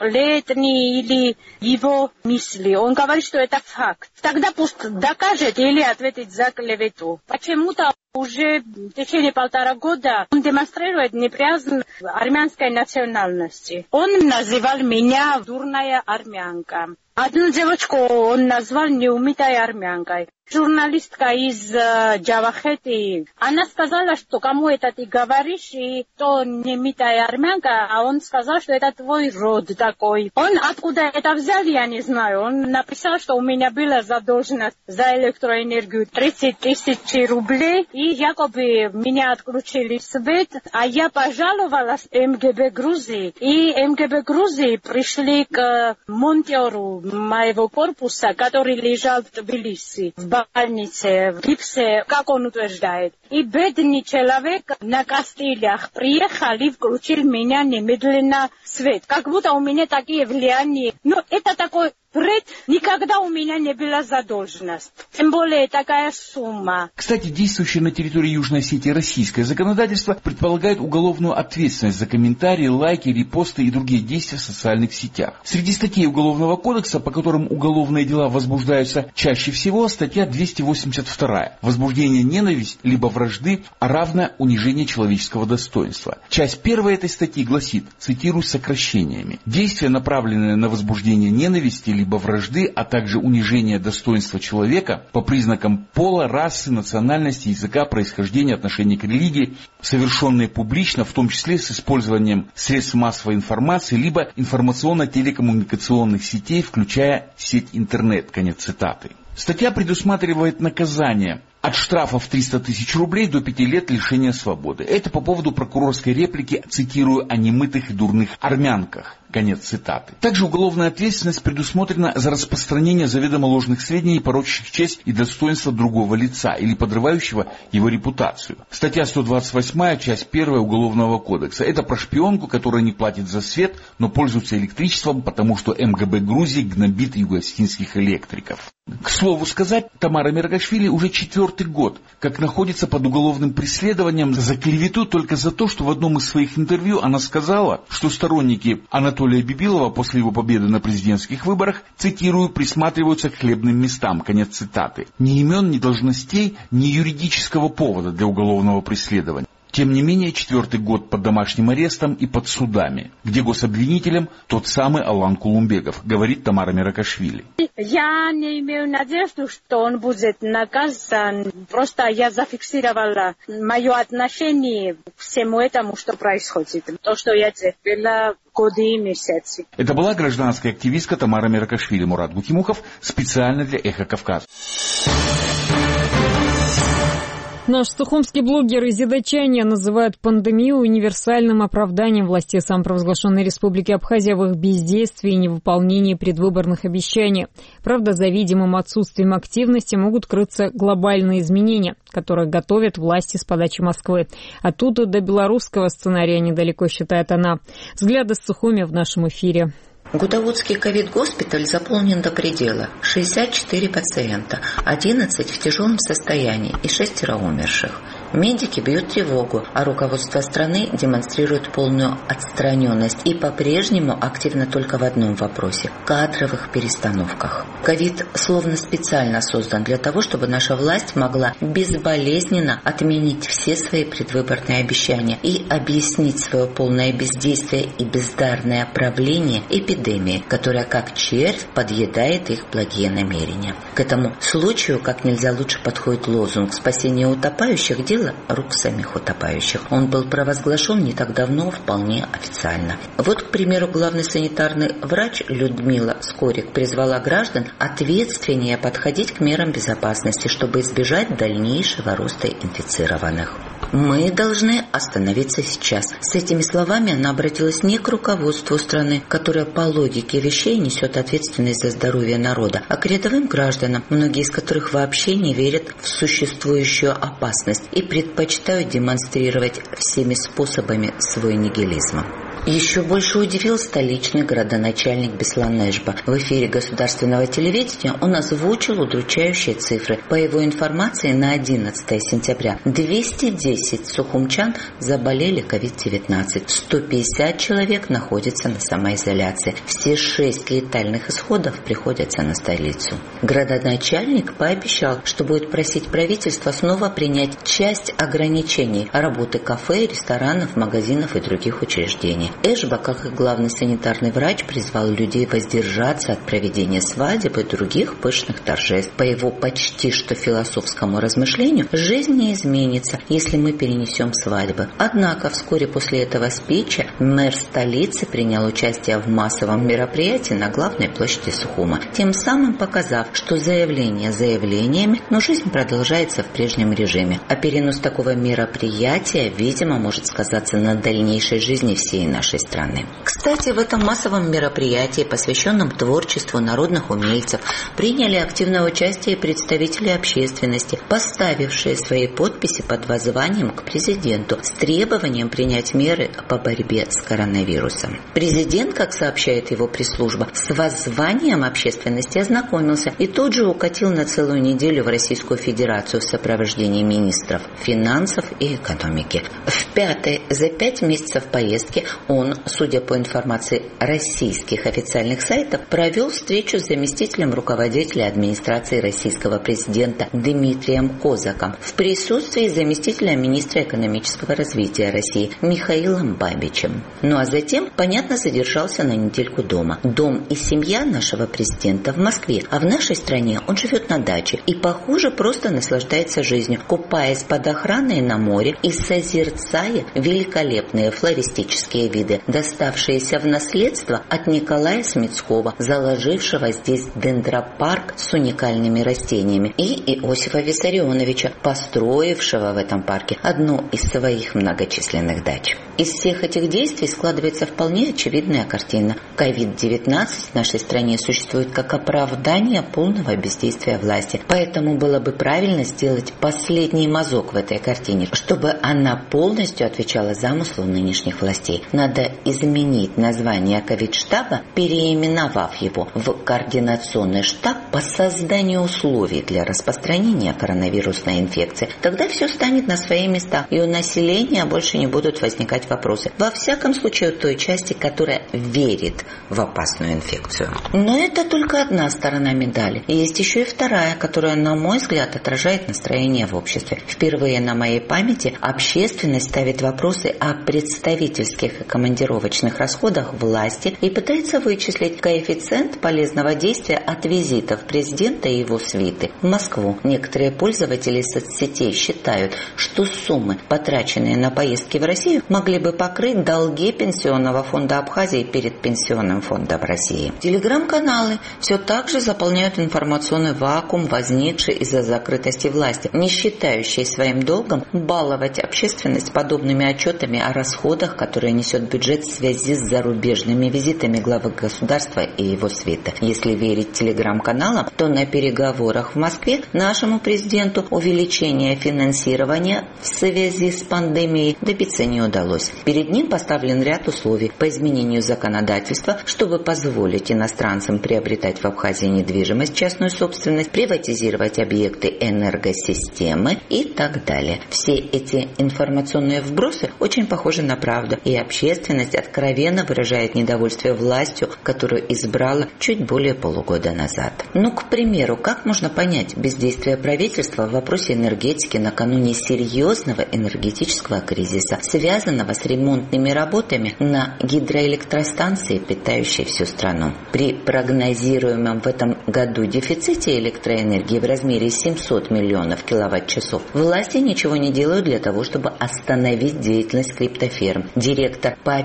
S9: сплетни или его мысли. Он говорит, что это факт. Тогда пусть докажет или ответит за клевету. Почему-то уже в течение 1,5 года он демонстрирует неприязнь армянской национальности. Он называл меня дурная армянка. Одну девочку он назвал неумитой армянкой.
S21: Журналистка из Джавахети, она сказала, что кому это ты говоришь, и то не митая армянка, а он сказал, что это твой род такой. Он откуда это взял, я не знаю. Он написал, что у меня была задолженность за электроэнергию 30 тысяч рублей, и якобы меня отключили свет, а я пожаловалась МГБ Грузии, и МГБ Грузии пришли к монтеру моего корпуса, который лежал в Тбилиси, в больнице, в гипсе, как он утверждает. И бедный человек на костылях приехал и включил меня немедленно свет. Как будто у меня такие влияния. Но это такой бред. Никогда у меня не была задолженность. Тем более такая сумма.
S20: Кстати, действующее на территории Южной Осетии российское законодательство предполагает уголовную ответственность за комментарии, лайки, репосты и другие действия в социальных сетях. Среди статей Уголовного кодекса, по которым уголовные дела возбуждаются чаще всего, статья 282. Возбуждение ненависти либо вражды, а равно унижение человеческого достоинства. Часть 1 этой статьи гласит, цитирую сокращениями: действия, направленные на возбуждение ненависти либо вражды, а также унижение достоинства человека по признакам пола, расы, национальности, языка, происхождения, отношения к религии, совершенные публично, в том числе с использованием средств массовой информации, либо информационно-телекоммуникационных сетей, включая сеть интернет. Конец цитаты. Статья предусматривает наказание от штрафа в 300 тысяч рублей до 5 лет лишения свободы. Это по поводу прокурорской реплики, цитирую, о немытых и дурных армянках. Конец цитаты. Также уголовная ответственность предусмотрена за распространение заведомо ложных сведений, порочащих честь и достоинство другого лица или подрывающего его репутацию. Статья 128, часть 1 Уголовного кодекса. Это про шпионку, которая не платит за свет, но пользуется электричеством, потому что МГБ Грузии гнобит юго-осетинских электриков. К слову сказать, Тамара Мергашвили уже 4-й год, как находится под уголовным преследованием за клевету только за то, что в одном из своих интервью она сказала, что сторонники Анатолия Бибилова после его победы на президентских выборах, цитирую, присматриваются к хлебным местам. Конец цитаты. Ни имен, ни должностей, ни юридического повода для уголовного преследования. Тем не менее, 4-й год под домашним арестом и под судами, где гособвинителем тот самый Алан Кулумбеков, говорит Тамара Миракашвили.
S21: Я не имею надежды, что он будет наказан. Просто я зафиксировала мое отношение к всему этому, что происходит. То, что я терпела годы и месяцы.
S20: Это была гражданская активистка Тамара Миракашвили. Мурат Гукимухов специально для «Эхо Кавказа».
S1: Наш сухумский блогер из Идачания называет пандемию универсальным оправданием властей самопровозглашенной Республики Абхазия в их бездействии и невыполнении предвыборных обещаний. Правда, за видимым отсутствием активности могут крыться глобальные изменения, которые готовят власти с подачи Москвы. Оттуда до белорусского сценария недалеко, считает она. Взгляды с Сухуми в нашем эфире.
S22: Гудоводский ковид-госпиталь заполнен до предела. 64 пациента, 11 в тяжелом состоянии и 6 умерших. Медики бьют тревогу, а руководство страны демонстрирует полную отстраненность и по-прежнему активно только в одном вопросе – кадровых перестановках. Ковид словно специально создан для того, чтобы наша власть могла безболезненно отменить все свои предвыборные обещания и объяснить свое полное бездействие и бездарное правление эпидемии, которая как червь подъедает их благие намерения. К этому случаю как нельзя лучше подходит лозунг «Спасение утопающих – дело рук самих утопающих». Он был провозглашен не так давно, вполне официально. Вот, к примеру, главный санитарный врач Людмила Скорик призвала граждан ответственнее подходить к мерам безопасности, чтобы избежать дальнейшего роста инфицированных. Мы должны остановиться сейчас. С этими словами она обратилась не к руководству страны, которое по логике вещей несет ответственность за здоровье народа, а к рядовым гражданам, многие из которых вообще не верят в существующую опасность и предпочитают демонстрировать всеми способами свой нигилизм. Еще больше удивил столичный градоначальник Беслан Эшба. В эфире государственного телевидения он озвучил удручающие цифры. По его информации, на 11 сентября 210 сухумчан заболели COVID-19. 150 человек находятся на самоизоляции. Все 6 летальных исходов приходятся на столицу. Градоначальник пообещал, что будет просить правительство снова принять часть ограничений работы кафе, ресторанов, магазинов и других учреждений. Эшба, как и главный санитарный врач, призвал людей воздержаться от проведения свадеб и других пышных торжеств. По его почти что философскому размышлению, жизнь не изменится, если мы перенесем свадьбы. Однако вскоре после этого спича мэр столицы принял участие в массовом мероприятии на главной площади Сухума, тем самым показав, что заявления заявлениями, но жизнь продолжается в прежнем режиме. А перенос такого мероприятия, видимо, может сказаться на дальнейшей жизни всей нашей страны. Кстати, в этом массовом мероприятии, посвященном творчеству народных умельцев, приняли активное участие представители общественности, поставившие свои подписи под воззванием к президенту с требованием принять меры по борьбе с коронавирусом. Президент, как сообщает его пресс-служба, с воззванием общественности ознакомился и тут же укатил на целую неделю в Российскую Федерацию в сопровождении министров финансов и экономики. В-пятых, за 5 месяцев поездки он, судя по информации российских официальных сайтов, провел встречу с заместителем руководителя администрации российского президента Дмитрием Козаком в присутствии заместителя министра экономического развития России Михаилом Бабичем. Ну а затем, понятно, задержался на недельку дома. Дом и семья нашего президента в Москве, а в нашей стране он живет на даче и, похоже, просто наслаждается жизнью, купаясь под охраной на море и созерцая великолепные флористические виды, доставшиеся в наследство от Николая Смитского, заложившего здесь дендропарк с уникальными растениями, и Иосифа Виссарионовича, построившего в этом парке одну из своих многочисленных дач. Из всех этих действий складывается вполне очевидная картина. COVID-19 в нашей стране существует как оправдание полного бездействия власти. Поэтому было бы правильно сделать последний мазок в этой картине, чтобы она полностью отвечала замыслу нынешних властей. Надо изменить название ковид-штаба, переименовав его в координационный штаб по созданию условий для распространения коронавирусной инфекции. Тогда все станет на свои места, и у населения больше не будут возникать вопросы. Во всяком случае, у той части, которая верит в опасную инфекцию. Но это только одна сторона медали. Есть еще и вторая, которая, на мой взгляд, отражает настроение в обществе. Впервые на моей памяти общественность ставит вопросы о представительских и командировочных расходах власти и пытается вычислить коэффициент полезного действия от визитов президента и его свиты в Москву. Некоторые пользователи соцсетей считают, что суммы, потраченные на поездки в Россию, могли бы покрыть долги Пенсионного фонда Абхазии перед Пенсионным фондом России. Телеграм-каналы все так же заполняют информационный вакуум, возникший из-за закрытости власти, не считающие своим долгом баловать общественность подобными отчетами о расходах, которые несет бюджет в связи с зарубежными визитами главы государства и его свита. Если верить телеграм-каналам, то на переговорах в Москве нашему президенту увеличение финансирования в связи с пандемией добиться не удалось. Перед ним поставлен ряд условий по изменению законодательства, чтобы позволить иностранцам приобретать в Абхазии недвижимость, частную собственность, приватизировать объекты энергосистемы и так далее. Все эти информационные вбросы очень похожи на правду, и общественность откровенно выражает недовольствие властью, которую избрала чуть более полугода назад. Ну, к примеру, как можно понять бездействие правительства в вопросе энергетики накануне серьезного энергетического кризиса, связанного с ремонтными работами на гидроэлектростанции, питающей всю страну? При прогнозируемом в этом году дефиците электроэнергии в размере 700 миллионов киловатт-часов власти ничего не делают для того, чтобы остановить деятельность криптоферм. Директор по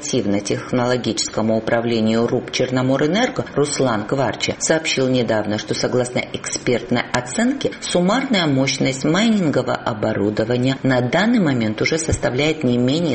S22: оперативно-технологическому управлению РУП Черноморэнерго Руслан Кварча сообщил недавно, что согласно экспертной оценке суммарная мощность майнингового оборудования на данный момент уже составляет не менее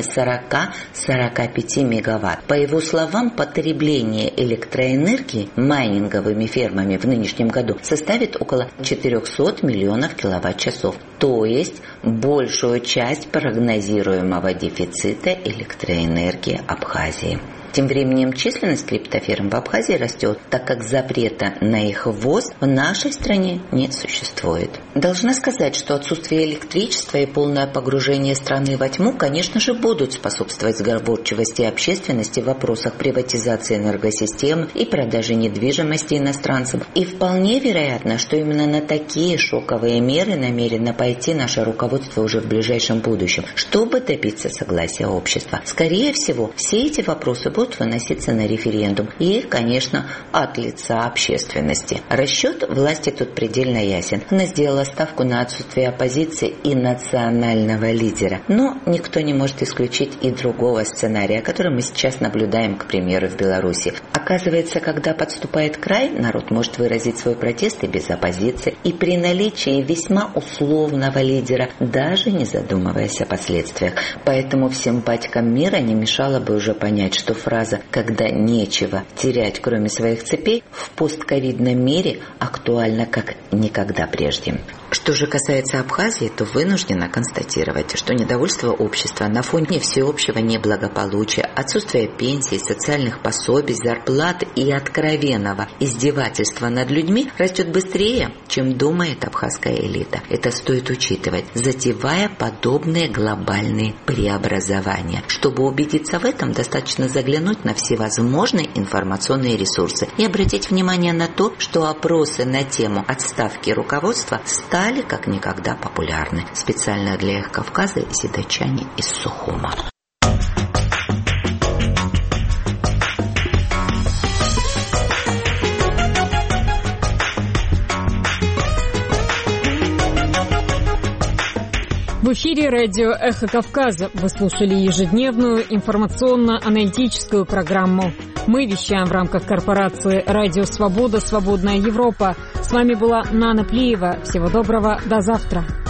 S22: 40-45 мегаватт. По его словам, потребление электроэнергии майнинговыми фермами в нынешнем году составит около 400 миллионов киловатт-часов, то есть большую часть прогнозируемого дефицита электроэнергии Абхазии. Тем временем численность криптоферм в Абхазии растет, так как запрета на их ввоз в нашей стране не существует. Должна сказать, что отсутствие электричества и полное погружение страны во тьму, конечно же, будут способствовать сговорчивости общественности в вопросах приватизации энергосистем и продажи недвижимости иностранцам. И вполне вероятно, что именно на такие шоковые меры намерена пойти наше руководство уже в ближайшем будущем, чтобы добиться согласия общества. Скорее всего, все эти вопросы будут выноситься на референдум и, конечно, от лица общественности. Расчет власти тут предельно ясен. Она сделала ставку на отсутствие оппозиции и национального лидера. Но никто не может исключить и другого сценария, который мы сейчас наблюдаем, к примеру, в Беларуси. Оказывается, когда подступает край, народ может выразить свой протест и без оппозиции, и при наличии весьма условного лидера, даже не задумываясь о последствиях. Поэтому всем батькам мира не мешало бы уже понять, что фраза «когда нечего терять, кроме своих цепей» в постковидном мире актуальна как никогда прежде. Что же касается Абхазии, то вынуждена констатировать, что недовольство общества на фоне всеобщего неблагополучия, отсутствия пенсий, социальных пособий, зарплат и откровенного издевательства над людьми растет быстрее, чем думает абхазская элита. Это стоит учитывать, затевая подобные глобальные преобразования. Чтобы убедиться в этом, достаточно заглянуть на всевозможные информационные ресурсы и обратить внимание на то, что опросы на тему отставки руководства стали как никогда популярны. Специально для «Эхо Кавказа» Седочане из Сухума.
S1: В эфире радио «Эхо Кавказа». Вы слушали ежедневную информационно-аналитическую программу. Мы вещаем в рамках корпорации «Радио Свобода. Свободная Европа». С вами была Нана Плиева. Всего доброго. До завтра.